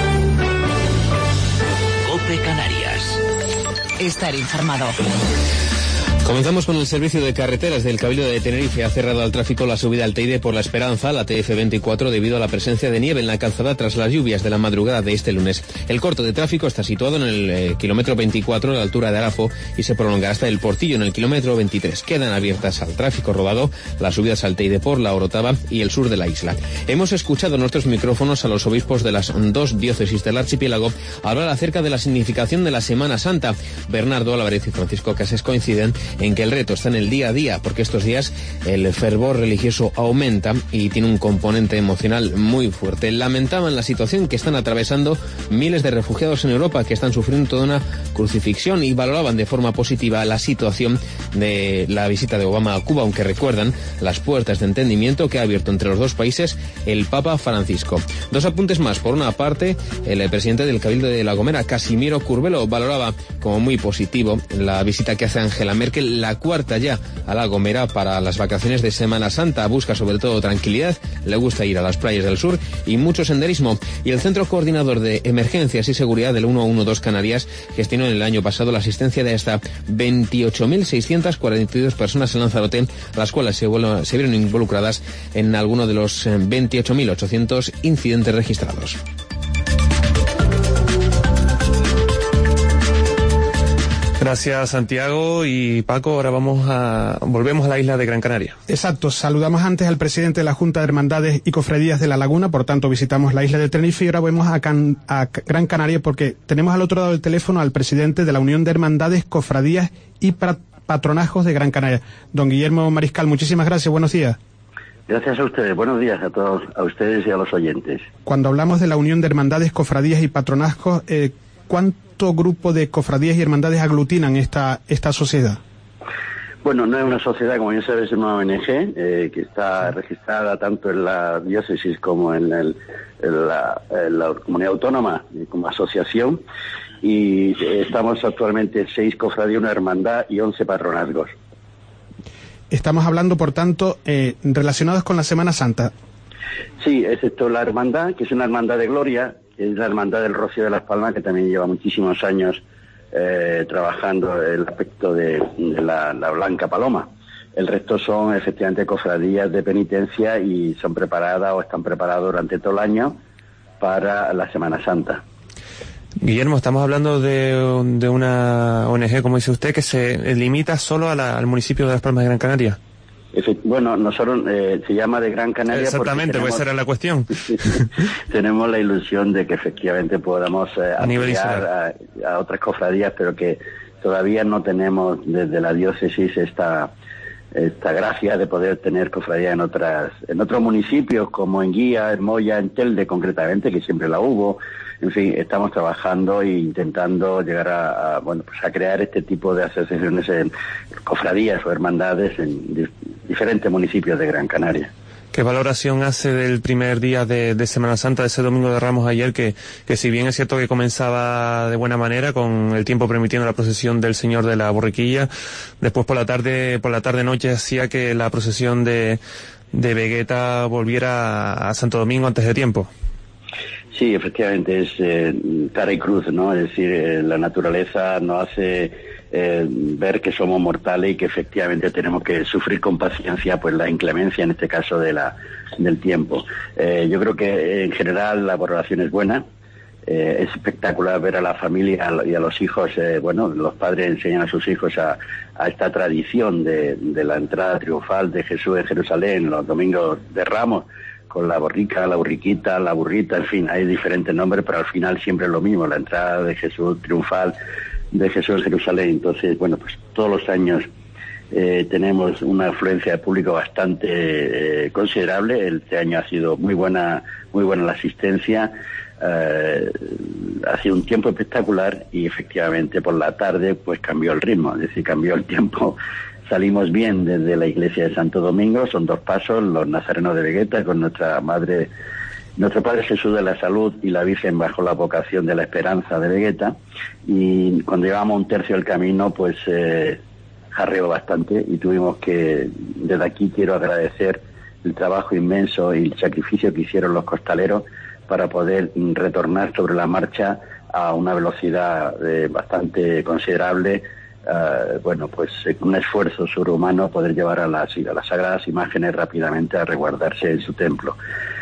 COPE Canarias. Estar informado. Comenzamos con el servicio de carreteras del Cabildo de Tenerife. Ha cerrado al tráfico la subida al Teide por La Esperanza, la TF24, debido a la presencia de nieve en la calzada tras las lluvias de la madrugada de este lunes. El corto de tráfico está situado en el kilómetro 24 a la altura de Arafo y se prolongará hasta el Portillo en el kilómetro 23. Quedan abiertas al tráfico rodado las subidas al Teide por La Orotava y el sur de la isla. Hemos escuchado en nuestros micrófonos a los obispos de las 2 diócesis del archipiélago hablar acerca de la significación de la Semana Santa. Bernardo Álvarez y Francisco Casés coinciden en que el reto está en el día a día, porque estos días el fervor religioso aumenta y tiene un componente emocional muy fuerte. Lamentaban la situación que están atravesando miles de refugiados en Europa, que están sufriendo toda una crucifixión, y valoraban de forma positiva la situación de la visita de Obama a Cuba, aunque recuerdan las puertas de entendimiento que ha abierto entre los dos países el Papa Francisco. 2 apuntes más. Por una parte, el presidente del Cabildo de La Gomera, Casimiro Curbelo, valoraba como muy positivo la visita que hace Angela Merkel, la 4ª ya a La Gomera para las vacaciones de Semana Santa. Busca sobre todo tranquilidad, le gusta ir a las playas del sur y mucho senderismo. Y el Centro Coordinador de Emergencias y Seguridad del 112 Canarias gestionó en el año pasado la asistencia de hasta 28.642 personas en Lanzarote, las cuales se vieron involucradas en alguno de los 28.800 incidentes registrados. Gracias, Santiago. Y Paco, ahora volvemos a la isla de Gran Canaria. Exacto, saludamos antes al presidente de la Junta de Hermandades y Cofradías de La Laguna, por tanto visitamos la isla de Tenerife y ahora vamos a Gran Canaria porque tenemos al otro lado del teléfono al presidente de la Unión de Hermandades, Cofradías y Patronazgos de Gran Canaria, don Guillermo Mariscal. Muchísimas gracias, buenos días. Gracias a ustedes, buenos días a todos, a ustedes y a los oyentes. Cuando hablamos de la Unión de Hermandades, Cofradías y Patronazgos, ¿cuánto grupo de cofradías y hermandades aglutinan esta sociedad? Bueno, no es una sociedad, como bien sabes, es una ONG que está registrada tanto en la diócesis como en la comunidad autónoma como asociación, y estamos actualmente 6 cofradías, una hermandad y 11 patronazgos. estamos hablando, por tanto, relacionados con la Semana Santa. Sí, excepto la hermandad, que es una hermandad de gloria, que es la hermandad del Rocío de las Palmas, que también lleva muchísimos años trabajando el aspecto de la Blanca Paloma. El resto son efectivamente cofradías de penitencia y son preparadas o están preparadas durante todo el año para la Semana Santa. Guillermo, estamos hablando de una ONG, como dice usted, que se limita solo al municipio de Las Palmas de Gran Canaria. Bueno, nosotros se llama de Gran Canaria. Exactamente, pues esa era la cuestión. Tenemos la ilusión de que efectivamente podamos ampliar a otras cofradías, pero que todavía no tenemos desde la diócesis esta gracia de poder tener cofradías en otros municipios, como en Guía, en Moya, en Telde concretamente, que siempre la hubo. En fin, estamos trabajando e intentando llegar a crear este tipo de asociaciones, cofradías o hermandades en diferentes municipios de Gran Canaria. ¿Qué valoración hace del primer día de Semana Santa, de ese Domingo de Ramos ayer, que si bien es cierto que comenzaba de buena manera, con el tiempo permitiendo la procesión del Señor de la Borriquilla, después por la tarde-noche hacía que la procesión de Vegueta volviera a Santo Domingo antes de tiempo? Sí, efectivamente, es cara y cruz, ¿no? Es decir, la naturaleza nos hace ver que somos mortales y que efectivamente tenemos que sufrir con paciencia pues la inclemencia, en este caso, del tiempo. Yo creo que en general la valoración es buena. Es espectacular ver a la familia y a los hijos, los padres enseñan a sus hijos a esta tradición de la entrada triunfal de Jesús en Jerusalén los domingos de Ramos, con la borrica, la burriquita, la burrita, en fin, hay diferentes nombres, pero al final siempre es lo mismo, la entrada de Jesús triunfal de Jesús en Jerusalén. Entonces, pues todos los años tenemos una afluencia de público bastante considerable. Este año ha sido muy buena la asistencia. Ha sido un tiempo espectacular y efectivamente por la tarde pues cambió el ritmo, es decir, cambió el tiempo. Salimos bien desde la iglesia de Santo Domingo, son 2 pasos, los nazarenos de Vegueta con nuestro Padre Jesús de la Salud y la Virgen bajo la vocación de la Esperanza de Vegueta, y cuando llevamos un tercio del camino pues jarreó bastante y tuvimos que, desde aquí quiero agradecer el trabajo inmenso y el sacrificio que hicieron los costaleros para poder retornar sobre la marcha a una velocidad bastante considerable. Un esfuerzo sobrehumano poder llevar a las sagradas imágenes rápidamente a resguardarse en su templo.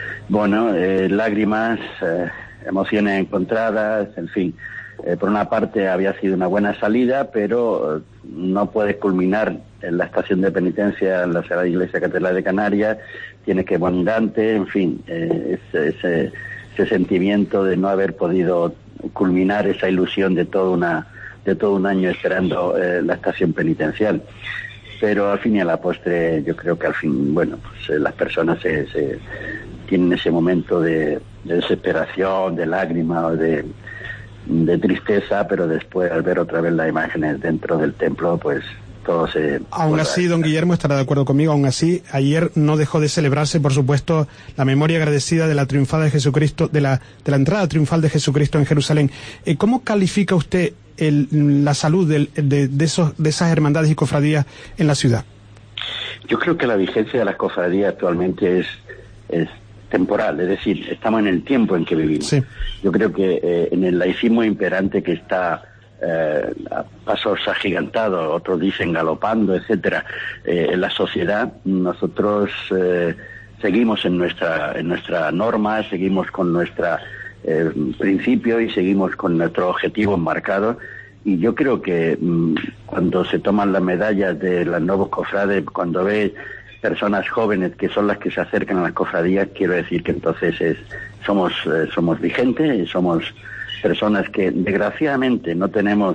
Lágrimas, emociones encontradas, en fin. Por una parte había sido una buena salida, pero no puedes culminar en la estación de penitencia en la Sagrada Iglesia Catedral de Canarias, tienes que abundante, en fin, ese sentimiento de no haber podido culminar esa ilusión de todo un año esperando la estación penitencial. Pero al fin y a la postre yo creo que al fin, las personas se tienen ese momento de desesperación, de lágrima o de tristeza, pero después al ver otra vez las imágenes dentro del templo, pues todo se... Aún así, don Guillermo estará de acuerdo conmigo, aún así, ayer no dejó de celebrarse, por supuesto, la memoria agradecida de la triunfada de Jesucristo, de la entrada triunfal de Jesucristo en Jerusalén. ¿Cómo califica usted la salud de esas hermandades y cofradías en la ciudad? Yo creo que la vigencia de las cofradías actualmente es temporal, es decir, estamos en el tiempo en que vivimos. Sí. Yo creo que en el laicismo imperante que está a pasos agigantados, otros dicen galopando, etcétera, en la sociedad, nosotros seguimos en nuestra norma, seguimos con nuestra principio y seguimos con nuestros objetivos marcados. Y yo creo que cuando se toman las medallas de los nuevos cofrades, cuando ve personas jóvenes que son las que se acercan a las cofradías, quiero decir que entonces somos vigentes, somos personas que desgraciadamente no tenemos,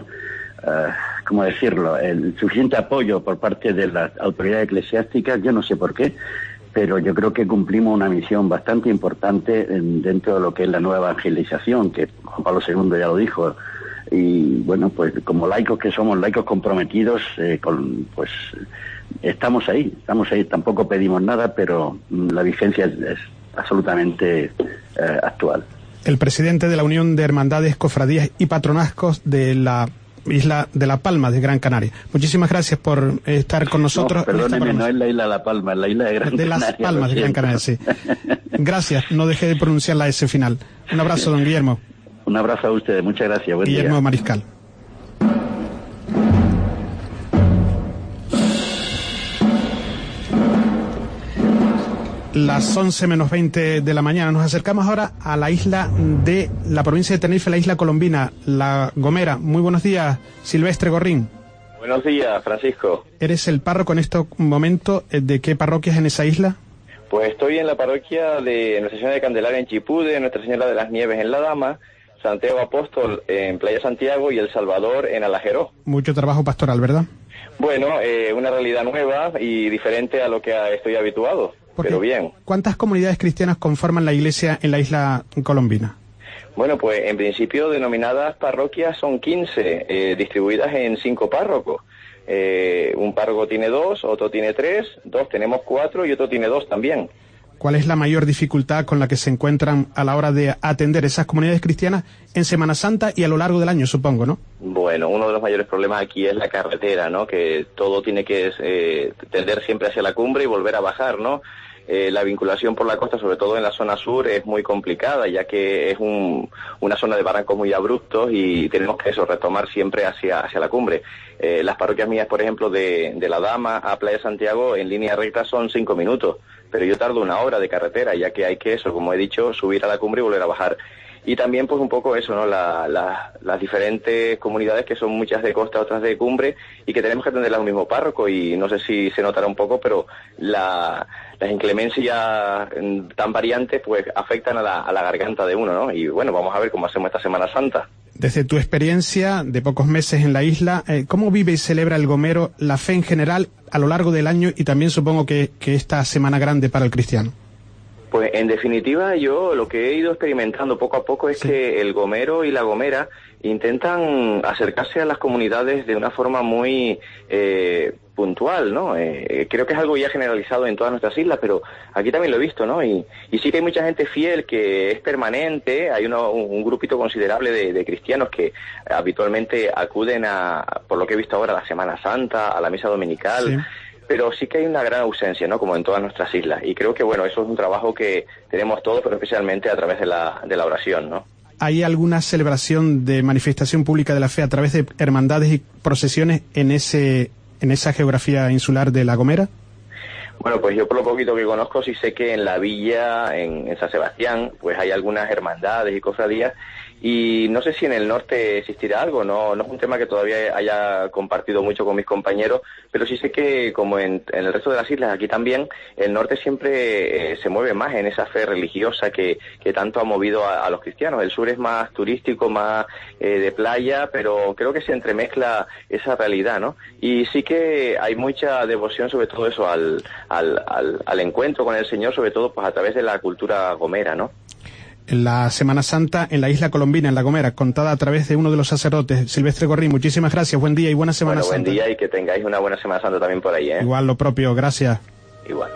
el suficiente apoyo por parte de las autoridades eclesiásticas. Yo no sé por qué, pero yo creo que cumplimos una misión bastante importante dentro de lo que es la nueva evangelización, que Juan Pablo II ya lo dijo. Y pues como laicos que somos, laicos comprometidos, estamos ahí, tampoco pedimos nada, pero la vigencia es absolutamente actual. El presidente de la Unión de Hermandades, Cofradías y Patronazgos de la isla de La Palma de Gran Canaria. Muchísimas gracias por estar con nosotros. No, perdóneme, no es la isla de La Palma, es la isla de Gran Canaria. De Las Palmas de Gran Canaria, sí. Gracias, no dejé de pronunciar la S final. Un abrazo, don Guillermo. Un abrazo a ustedes, muchas gracias. Buen Guillermo día. Mariscal. Las 11:20 de la mañana. Nos acercamos ahora a la isla de la provincia de Tenerife, la isla colombina, La Gomera. Muy buenos días, Silvestre Gorrín. Buenos días, Francisco. ¿Eres el párroco en este momento de qué parroquias en esa isla? Pues estoy en la parroquia de Nuestra Señora de Candelaria en Chipude, Nuestra Señora de las Nieves en La Dama, Santiago Apóstol en Playa Santiago y El Salvador en Alajeró. Mucho trabajo pastoral, ¿verdad? Bueno, una realidad nueva y diferente a lo que estoy habituado, pero bien. ¿Cuántas comunidades cristianas conforman la iglesia en la isla colombina? Bueno, pues en principio denominadas parroquias son 15, distribuidas en 5 párrocos. Un párroco tiene 2, otro tiene 3, 2 tenemos 4 y otro tiene 2 también. ¿Cuál es la mayor dificultad con la que se encuentran a la hora de atender esas comunidades cristianas en Semana Santa y a lo largo del año, supongo, no? Bueno, uno de los mayores problemas aquí es la carretera, ¿no? Que todo tiene que tender siempre hacia la cumbre y volver a bajar, ¿no? La vinculación por la costa, sobre todo en la zona sur, es muy complicada, ya que es una zona de barrancos muy abruptos y tenemos que retomar siempre hacia la cumbre. Las parroquias mías, por ejemplo, de La Dama a Playa Santiago, en línea recta son 5 minutos, pero yo tardo 1 hora de carretera, ya que hay que, como he dicho, subir a la cumbre y volver a bajar. Y también, pues, un poco eso, ¿no? Las diferentes comunidades, que son muchas de costa, otras de cumbre, y que tenemos que atenderlas al mismo párroco, y no sé si se notará un poco, pero las inclemencias tan variantes, pues, afectan a la garganta de uno, ¿no? Y bueno, vamos a ver cómo hacemos esta Semana Santa. Desde tu experiencia de pocos meses en la isla, ¿cómo vive y celebra el gomero la fe en general a lo largo del año y también supongo que esta Semana Grande para el cristiano? Pues en definitiva yo lo que he ido experimentando poco a poco es que el gomero y la gomera intentan acercarse a las comunidades de una forma muy puntual, ¿no? Creo que es algo ya generalizado en todas nuestras islas, pero aquí también lo he visto, ¿no? Y sí que hay mucha gente fiel que es permanente, hay un grupito considerable de cristianos que habitualmente acuden por lo que he visto ahora, a la Semana Santa, a la misa dominical. Sí. Pero sí que hay una gran ausencia, ¿no? Como en todas nuestras islas. Y creo que, bueno, eso es un trabajo que tenemos todos, pero especialmente a través de la oración, ¿no? ¿Hay alguna celebración de manifestación pública de la fe a través de hermandades y procesiones en esa geografía insular de La Gomera? Bueno, pues yo por lo poquito que conozco sí sé que en la villa, en San Sebastián, pues hay algunas hermandades y cofradías, y no sé si en el norte existirá algo, no es un tema que todavía haya compartido mucho con mis compañeros, pero sí sé que como en el resto de las islas, aquí también, el norte siempre se mueve más en esa fe religiosa que tanto ha movido a los cristianos. El sur es más turístico, más de playa, pero creo que se entremezcla esa realidad, ¿no? Y sí que hay mucha devoción, sobre todo eso, al encuentro con el Señor, sobre todo pues a través de la cultura gomera, ¿no? La Semana Santa en la isla colombina, en La Gomera, contada a través de uno de los sacerdotes, Silvestre Gorrín. Muchísimas gracias, buen día y buena Semana Santa. Buen día y que tengáis una buena Semana Santa también por ahí, ¿eh? Igual, lo propio, gracias. Igual.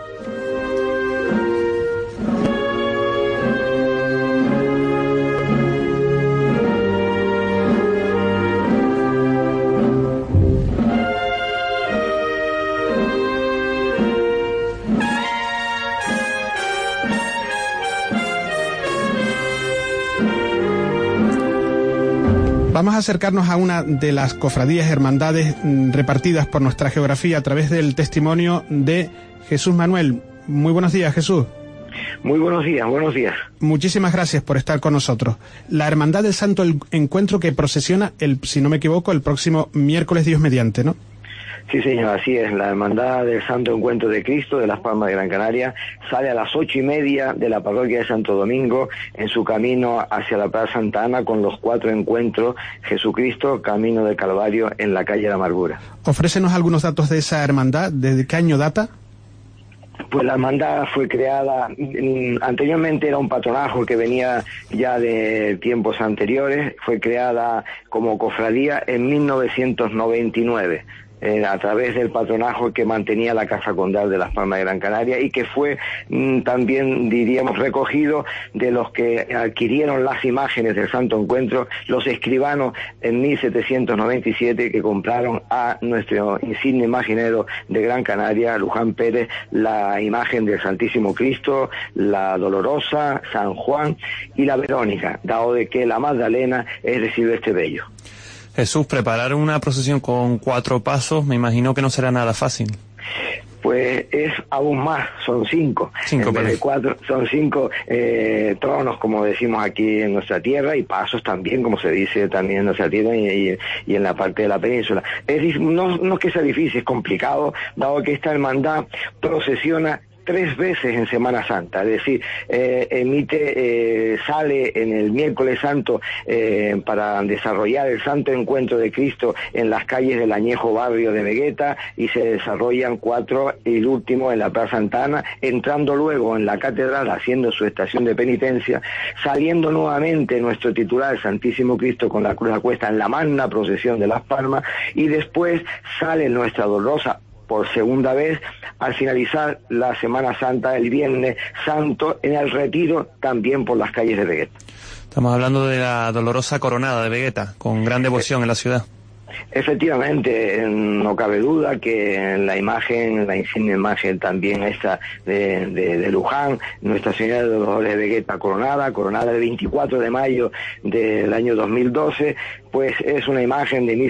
Vamos a acercarnos a una de las cofradías, hermandades repartidas por nuestra geografía a través del testimonio de Jesús Manuel. Muy buenos días, Jesús. Muy buenos días, buenos días. Muchísimas gracias por estar con nosotros. La Hermandad del Santo Encuentro que procesiona, si no me equivoco, el próximo miércoles, Dios mediante, ¿no? Sí, señor, así es. La Hermandad del Santo Encuentro de Cristo de Las Palmas de Gran Canaria sale a las 8:30 de la parroquia de Santo Domingo en su camino hacia la Plaza Santa Ana con los 4 encuentros Jesucristo, Camino del Calvario en la calle de la Amargura. Ofrécenos algunos datos de esa hermandad. ¿Desde qué año data? Pues la hermandad fue creada, anteriormente era un patronajo que venía ya de tiempos anteriores, fue creada como cofradía en 1999. a través del patronaje que mantenía la Casa Condal de Las Palmas de Gran Canaria y que fue también, diríamos, recogido de los que adquirieron las imágenes del Santo Encuentro, los escribanos en 1797 que compraron a nuestro insigne imaginero de Gran Canaria, Luján Pérez, la imagen del Santísimo Cristo, la Dolorosa, San Juan y la Verónica, dado de que la Magdalena es de Silvestre Bello. Jesús, preparar una procesión con 4 pasos, me imagino que no será nada fácil. Pues es aún más, son 5. En vez de 4, son 5 tronos, como decimos aquí en nuestra tierra, y pasos también, como se dice también en nuestra tierra y en la parte de la península. No es que sea difícil, es complicado, dado que esta hermandad procesiona 3 veces en Semana Santa, es decir, sale en el miércoles santo para desarrollar el Santo Encuentro de Cristo en las calles del añejo barrio de Vegueta, y se desarrollan 4, y el último en la Plaza Santa Ana, entrando luego en la catedral haciendo su estación de penitencia, saliendo nuevamente nuestro titular, el Santísimo Cristo con la cruz a cuesta en la magna procesión de Las Palmas, y después sale nuestra Dolorosa por segunda vez al finalizar la Semana Santa, el Viernes Santo, en el retiro también por las calles de Vegueta. Estamos hablando de la Dolorosa Coronada de Vegueta, con gran devoción en la ciudad. Efectivamente, no cabe duda que la imagen, la insignia imagen también esta de Luján, Nuestra Señora de Dolores de Vegueta coronada el 24 de mayo del año 2012, pues es una imagen de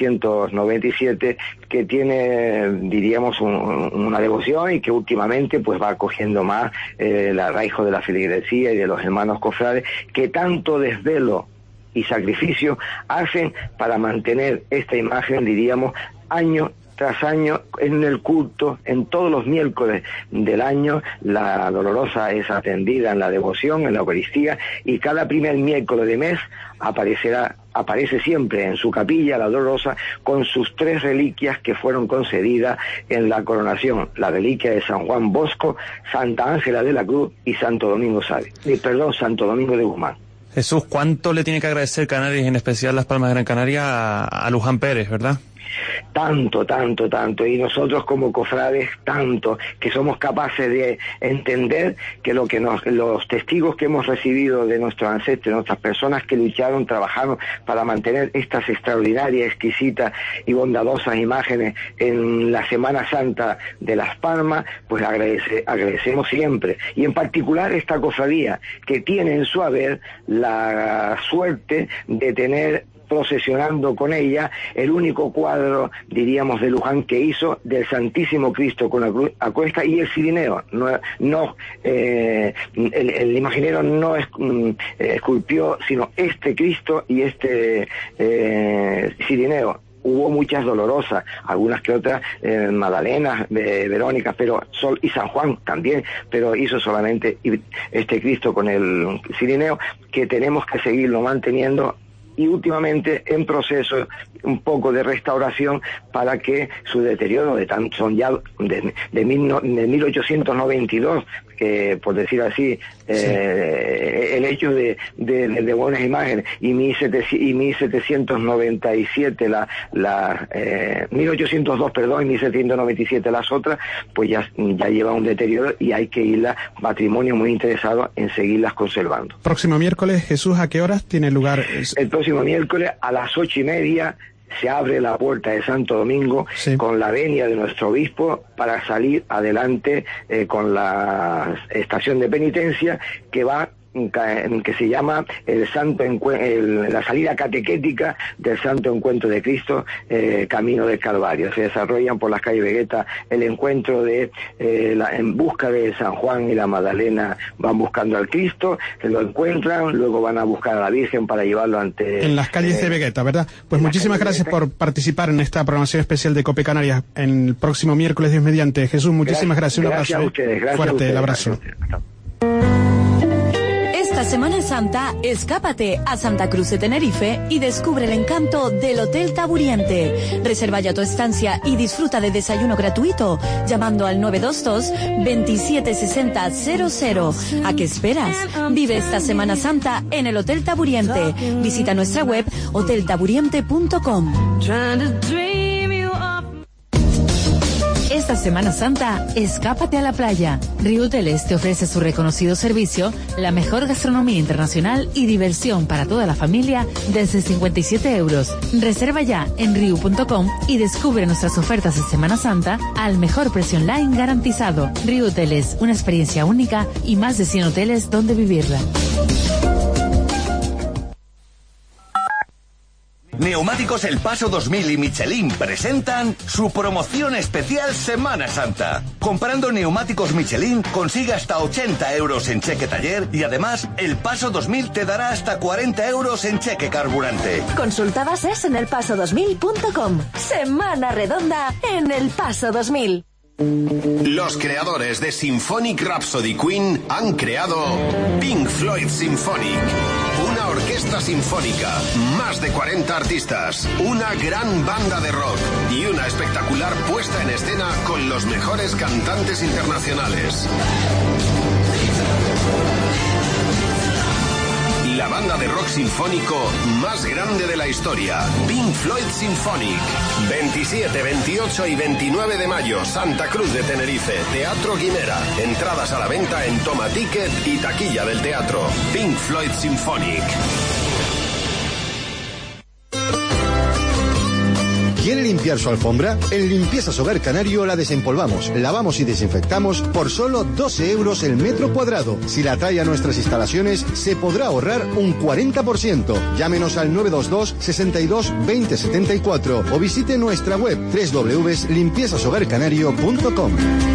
1797 que tiene, diríamos, una devoción, y que últimamente pues va cogiendo más el arraigo de la feligresía y de los hermanos cofrades, que tanto desvelo y sacrificio hacen para mantener esta imagen, diríamos, año tras año en el culto. En todos los miércoles del año la Dolorosa es atendida en la devoción, en la Eucaristía, y cada primer miércoles de mes aparece siempre en su capilla la Dolorosa con sus 3 reliquias que fueron concedidas en la coronación: la reliquia de San Juan Bosco, Santa Ángela de la Cruz y Santo Domingo Santo Domingo de Guzmán. Jesús, ¿cuánto le tiene que agradecer Canarias, en especial Las Palmas de Gran Canaria, a Luján Pérez, verdad? Tanto, y nosotros como cofrades tanto, que somos capaces de entender que los testigos que hemos recibido de nuestros ancestros, de nuestras personas que lucharon, trabajaron para mantener estas extraordinarias, exquisitas y bondadosas imágenes en la Semana Santa de Las Palmas, pues agradecemos siempre, y en particular esta cofradía que tiene en su haber la suerte de tener procesionando con ella el único cuadro, diríamos, de Luján que hizo del Santísimo Cristo con la cruz a cuesta y el cirineo. El imaginero no esculpió sino este Cristo y este cirineo. Hubo muchas dolorosas, algunas que otras magdalenas, Verónica, y San Juan también, pero hizo solamente este Cristo con el cirineo, que tenemos que seguirlo manteniendo, y últimamente en proceso un poco de restauración para que su deterioro son ya de 1892, que por decir así, el hecho de buenas imágenes, y 1797 1802, perdón, y 1797 las otras, pues ya lleva un deterioro, y hay que irla, patrimonio muy interesado en seguirlas conservando. Próximo miércoles, Jesús, ¿a qué horas tiene lugar? El próximo miércoles a las 8:30 se abre la puerta de Santo Domingo, sí, con la venia de nuestro obispo para salir adelante con la estación de penitencia que se llama la salida catequética del Santo Encuentro de Cristo, Camino del Calvario. Se desarrollan por las calles Vegueta el encuentro en busca de San Juan y la Magdalena, van buscando al Cristo, lo encuentran, luego van a buscar a la Virgen para llevarlo ante... En las calles de Vegueta, ¿verdad? Pues muchísimas gracias por participar en esta programación especial de Cope Canarias en el próximo miércoles, Dios mediante. Jesús, muchísimas gracias. Un abrazo. A ustedes, fuerte, el abrazo. Esta Semana Santa, escápate a Santa Cruz de Tenerife y descubre el encanto del Hotel Taburiente. Reserva ya tu estancia y disfruta de desayuno gratuito llamando al 922 276000. ¿A qué esperas? Vive esta Semana Santa en el Hotel Taburiente. Visita nuestra web hoteltaburiente.com. Esta Semana Santa, escápate a la playa. Río Hoteles te ofrece su reconocido servicio, la mejor gastronomía internacional y diversión para toda la familia desde 57 euros. Reserva ya en riu.com y descubre nuestras ofertas de Semana Santa al mejor precio online garantizado. Río Hoteles, una experiencia única y más de 100 hoteles donde vivirla. Neumáticos El Paso 2000 y Michelin presentan su promoción especial Semana Santa. Comprando neumáticos Michelin consigue hasta 80 euros en cheque taller y además El Paso 2000 te dará hasta 40 euros en cheque carburante. Consulta bases en elpaso2000.com. Semana redonda en El Paso 2000. Los creadores de Symphonic Rhapsody Queen han creado Pink Floyd Symphonic. Una orquesta sinfónica, más de 40 artistas, una gran banda de rock y una espectacular puesta en escena con los mejores cantantes internacionales. La banda de rock sinfónico más grande de la historia, Pink Floyd Symphonic. 27, 28 y 29 de mayo, Santa Cruz de Tenerife, Teatro Guimera. Entradas a la venta en Toma Ticket y taquilla del teatro. Pink Floyd Symphonic. ¿Quiere limpiar su alfombra? En Limpiezas Hogar Canario la desempolvamos, lavamos y desinfectamos por solo 12 euros el metro cuadrado. Si la trae a nuestras instalaciones, se podrá ahorrar un 40%. Llámenos al 922 62 20 74 o visite nuestra web www.limpiezashogarcanario.com.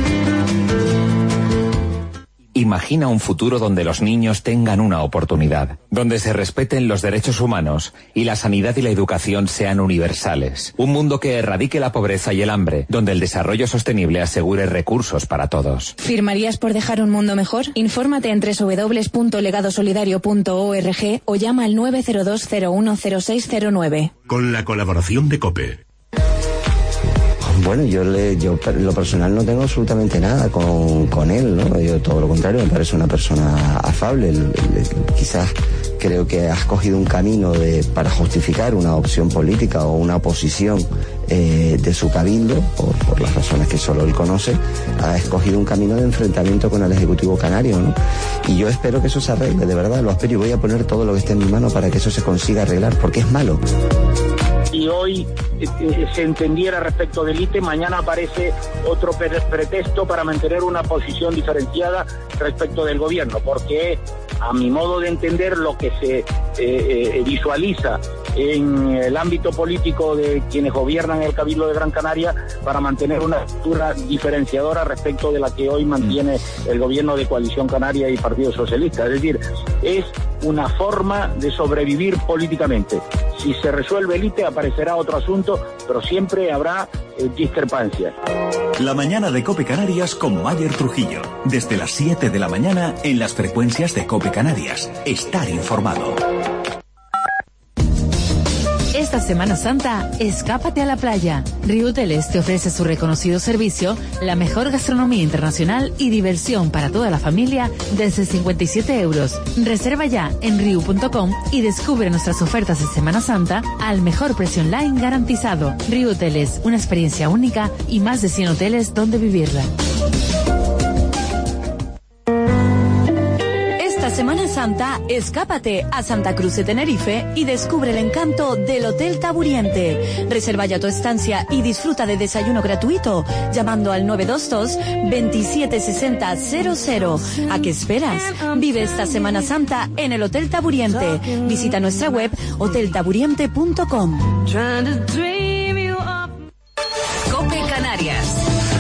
Imagina un futuro donde los niños tengan una oportunidad, donde se respeten los derechos humanos y la sanidad y la educación sean universales. Un mundo que erradique la pobreza y el hambre, donde el desarrollo sostenible asegure recursos para todos. ¿Firmarías por dejar un mundo mejor? Infórmate en www.legadosolidario.org o llama al 902 010609. Con la colaboración de COPE. Bueno, yo lo personal no tengo absolutamente nada con él, ¿no? Yo todo lo contrario, me parece una persona afable. Quizás creo que has cogido un camino para justificar una opción política o una oposición de su cabildo, por las razones que solo él conoce. Ha escogido un camino de enfrentamiento con el Ejecutivo Canario, ¿no? Y yo espero que eso se arregle, de verdad, lo espero y voy a poner todo lo que esté en mi mano para que eso se consiga arreglar, porque es malo. Y hoy se entendiera respecto del ITE, mañana aparece otro pretexto para mantener una posición diferenciada respecto del gobierno, porque a mi modo de entender lo que se visualiza en el ámbito político de quienes gobiernan el Cabildo de Gran Canaria para mantener una estructura diferenciadora respecto de la que hoy mantiene el gobierno de Coalición Canaria y Partido Socialista. Es decir, es una forma de sobrevivir políticamente. Si se resuelve el ITE aparecerá otro asunto, pero siempre habrá discrepancias. La mañana de COPE Canarias con Mayer Trujillo. Desde las 7 de la mañana en las frecuencias de COPE Canarias. Estar informado. Esta Semana Santa, escápate a la playa. Río Hoteles te ofrece su reconocido servicio, la mejor gastronomía internacional y diversión para toda la familia desde 57 euros. Reserva ya en riu.com y descubre nuestras ofertas de Semana Santa al mejor precio online garantizado. Río Hoteles, una experiencia única y más de 100 hoteles donde vivirla. Semana Santa, escápate a Santa Cruz de Tenerife y descubre el encanto del Hotel Taburiente. Reserva ya tu estancia y disfruta de desayuno gratuito llamando al 922 276000. ¿A qué esperas? Vive esta Semana Santa en el Hotel Taburiente. Visita nuestra web hoteltaburiente.com. COPE Canarias.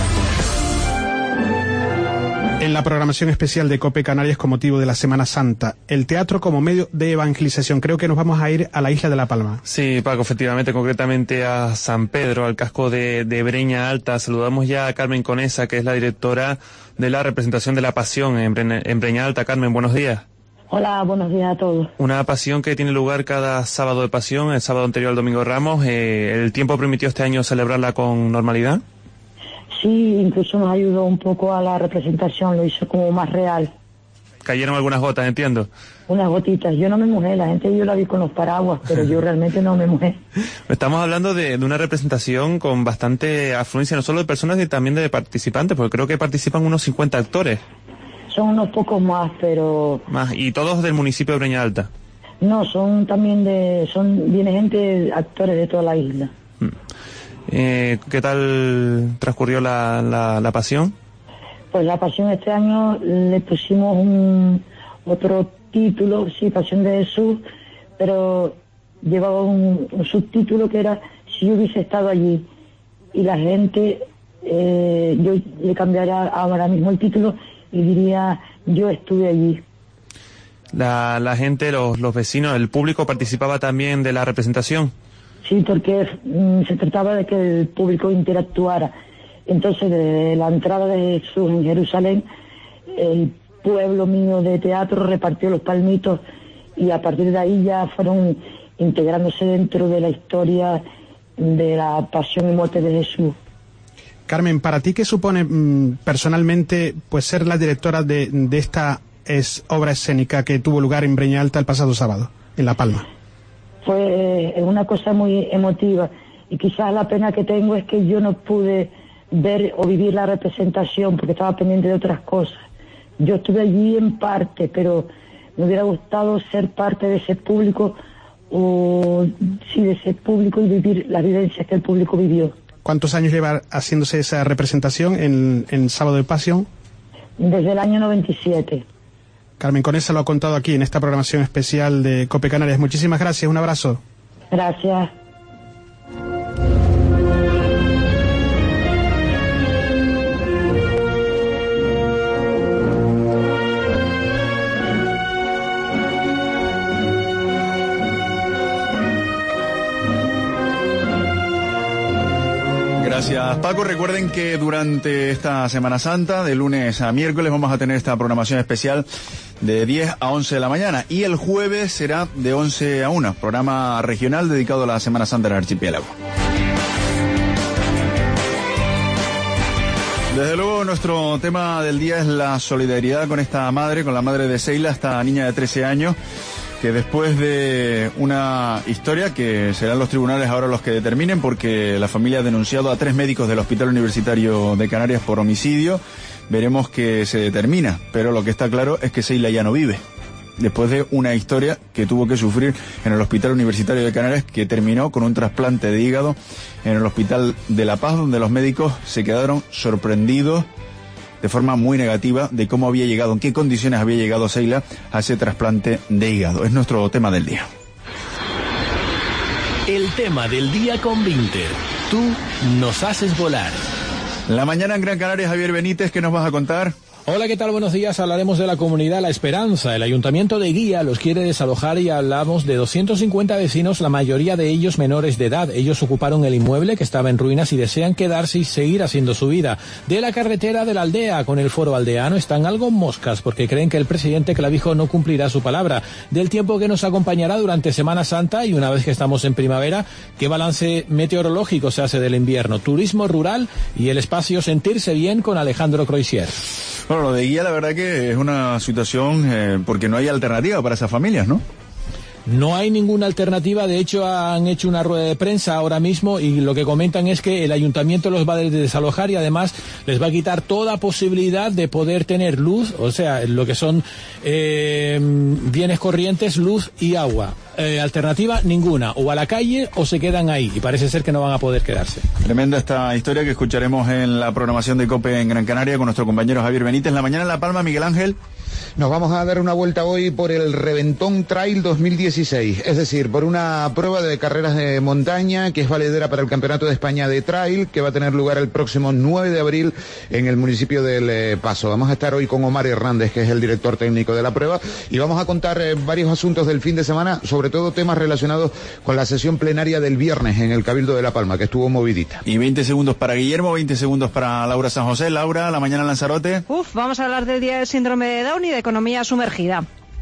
En la programación especial de COPE Canarias con motivo de la Semana Santa, el teatro como medio de evangelización. Creo que nos vamos a ir a la isla de La Palma. Sí, Paco, efectivamente, concretamente a San Pedro, al casco de Breña Alta. Saludamos ya a Carmen Conesa, que es la directora de la representación de la Pasión en Breña Alta. Carmen, buenos días. Hola, buenos días a todos. Una pasión que tiene lugar cada sábado de Pasión, el sábado anterior al Domingo de Ramos. ¿El tiempo permitió este año celebrarla con normalidad? Sí, incluso nos ayudó un poco a la representación, lo hizo como más real. Cayeron algunas gotas, entiendo. unas gotitas. Yo no me mojé, la gente yo la vi con los paraguas, pero yo realmente no me mojé. Estamos hablando de una representación con bastante afluencia, no solo de personas, sino también de participantes, porque creo que participan unos 50 actores. Son unos pocos más, pero... Más, y todos del municipio de Breña Alta. No, son también viene gente, actores de toda la isla. ¿Qué tal transcurrió la pasión? Pues la pasión este año le pusimos otro título, sí, Pasión de Jesús, pero llevaba un subtítulo que era Si yo hubiese estado allí. Y la gente, yo le cambiaría ahora mismo el título y diría Yo estuve allí. La gente, los vecinos, el público participaba también de la representación. Sí, porque se trataba de que el público interactuara. Entonces, desde la entrada de Jesús en Jerusalén, el pueblo mío de teatro repartió los palmitos y a partir de ahí ya fueron integrándose dentro de la historia de la pasión y muerte de Jesús. Carmen, ¿para ti qué supone personalmente pues ser la directora de esta obra escénica que tuvo lugar en Breña Alta el pasado sábado, en La Palma? Fue una cosa muy emotiva y quizás la pena que tengo es que yo no pude ver o vivir la representación porque estaba pendiente de otras cosas. Yo estuve allí en parte, pero me hubiera gustado ser parte de ese público de ese público y vivir las vivencias que el público vivió. ¿Cuántos años lleva haciéndose esa representación en Sábado de Pasión? Desde el año 97. Carmen Conesa lo ha contado aquí en esta programación especial de COPE Canarias. Muchísimas gracias, un abrazo. Gracias. Gracias, Paco. Recuerden que durante esta Semana Santa, de lunes a miércoles, vamos a tener esta programación especial de 10 a 11 de la mañana. Y el jueves será de 11 a 1, programa regional dedicado a la Semana Santa en el archipiélago. Desde luego, nuestro tema del día es la solidaridad con esta madre, con la madre de Seila, esta niña de 13 años, que después de una historia que serán los tribunales ahora los que determinen, porque la familia ha denunciado a 3 médicos del Hospital Universitario de Canarias por homicidio, veremos que se determina, pero lo que está claro es que Seila ya no vive, después de una historia que tuvo que sufrir en el Hospital Universitario de Canarias, que terminó con un trasplante de hígado en el Hospital de La Paz, donde los médicos se quedaron sorprendidos de forma muy negativa de cómo había llegado, en qué condiciones había llegado Seila a ese trasplante de hígado. Es nuestro tema del día. El tema del día con Vinter. Tú nos haces volar. La mañana en Gran Canaria, Javier Benítez, ¿qué nos vas a contar? Hola, ¿qué tal? Buenos días. Hablaremos de la comunidad La Esperanza. El Ayuntamiento de Guía los quiere desalojar y hablamos de 250 vecinos, la mayoría de ellos menores de edad. Ellos ocuparon el inmueble que estaba en ruinas y desean quedarse y seguir haciendo su vida. De la carretera de la aldea con el foro aldeano están algo moscas porque creen que el presidente Clavijo no cumplirá su palabra. Del tiempo que nos acompañará durante Semana Santa y una vez que estamos en primavera, ¿qué balance meteorológico se hace del invierno? Turismo rural y el espacio Sentirse Bien con Alejandro Croisier. Bueno, lo de Guía la verdad que es una situación porque no hay alternativa para esas familias, ¿no? No hay ninguna alternativa, de hecho han hecho una rueda de prensa ahora mismo y lo que comentan es que el ayuntamiento los va a desalojar y además les va a quitar toda posibilidad de poder tener luz, o sea, lo que son bienes corrientes, luz y agua. Alternativa ninguna, o a la calle o se quedan ahí y parece ser que no van a poder quedarse. Tremenda esta historia que escucharemos en la programación de COPE en Gran Canaria con nuestro compañero Javier Benítez. La mañana en La Palma, Miguel Ángel. Nos vamos a dar una vuelta hoy por el Reventón Trail 2016, es decir, por una prueba de carreras de montaña que es valedera para el Campeonato de España de Trail, que va a tener lugar el próximo 9 de abril en el municipio del Paso. Vamos a estar hoy con Omar Hernández, que es el director técnico de la prueba, y vamos a contar varios asuntos del fin de semana, sobre todo temas relacionados con la sesión plenaria del viernes en el Cabildo de La Palma, que estuvo movidita. Y 20 segundos para Guillermo, 20 segundos para Laura San José. Laura, la mañana en Lanzarote. Vamos a hablar del Día del Síndrome de Down y de economía sumergida.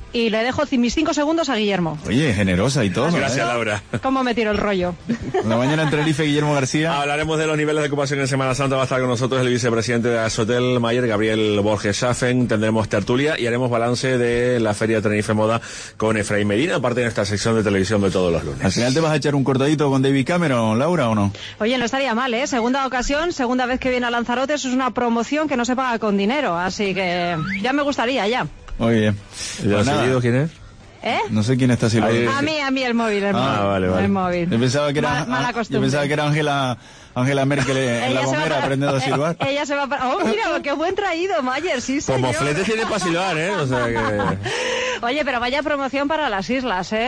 y le dejo mis 5 segundos a Guillermo. Oye, generosa y todo. Gracias, Laura. ¿Cómo me tiro el rollo? La mañana en Tenerife, Guillermo García. Hablaremos de los niveles de ocupación en Semana Santa. Va a estar con nosotros el vicepresidente de Asotel Mayer, Gabriel Borges Schaffen. Tendremos tertulia y haremos balance de la Feria de Tenerife Moda con Efraín Medina, aparte de nuestra sección de televisión de todos los lunes. Al final te vas a echar un cortadito con David Cameron, Laura, ¿o no? Oye, no estaría mal, ¿eh? Segunda ocasión, segunda vez que viene a Lanzarote, eso es una promoción que no se paga con dinero, así que ya me gustaría, ya. Muy bien. ¿Ya has seguido quién es? ¿Eh? No sé quién está silbando. A mí el móvil, Vale. El móvil. Yo pensaba que era Angela Merkel en La Gomera aprendiendo a silbar. Ella se va para... Oh, mira, qué buen traído, Mayer, sí, señor. Como flete tiene para silbar, ¿eh? O sea que... Oye, pero vaya promoción para las islas, ¿eh?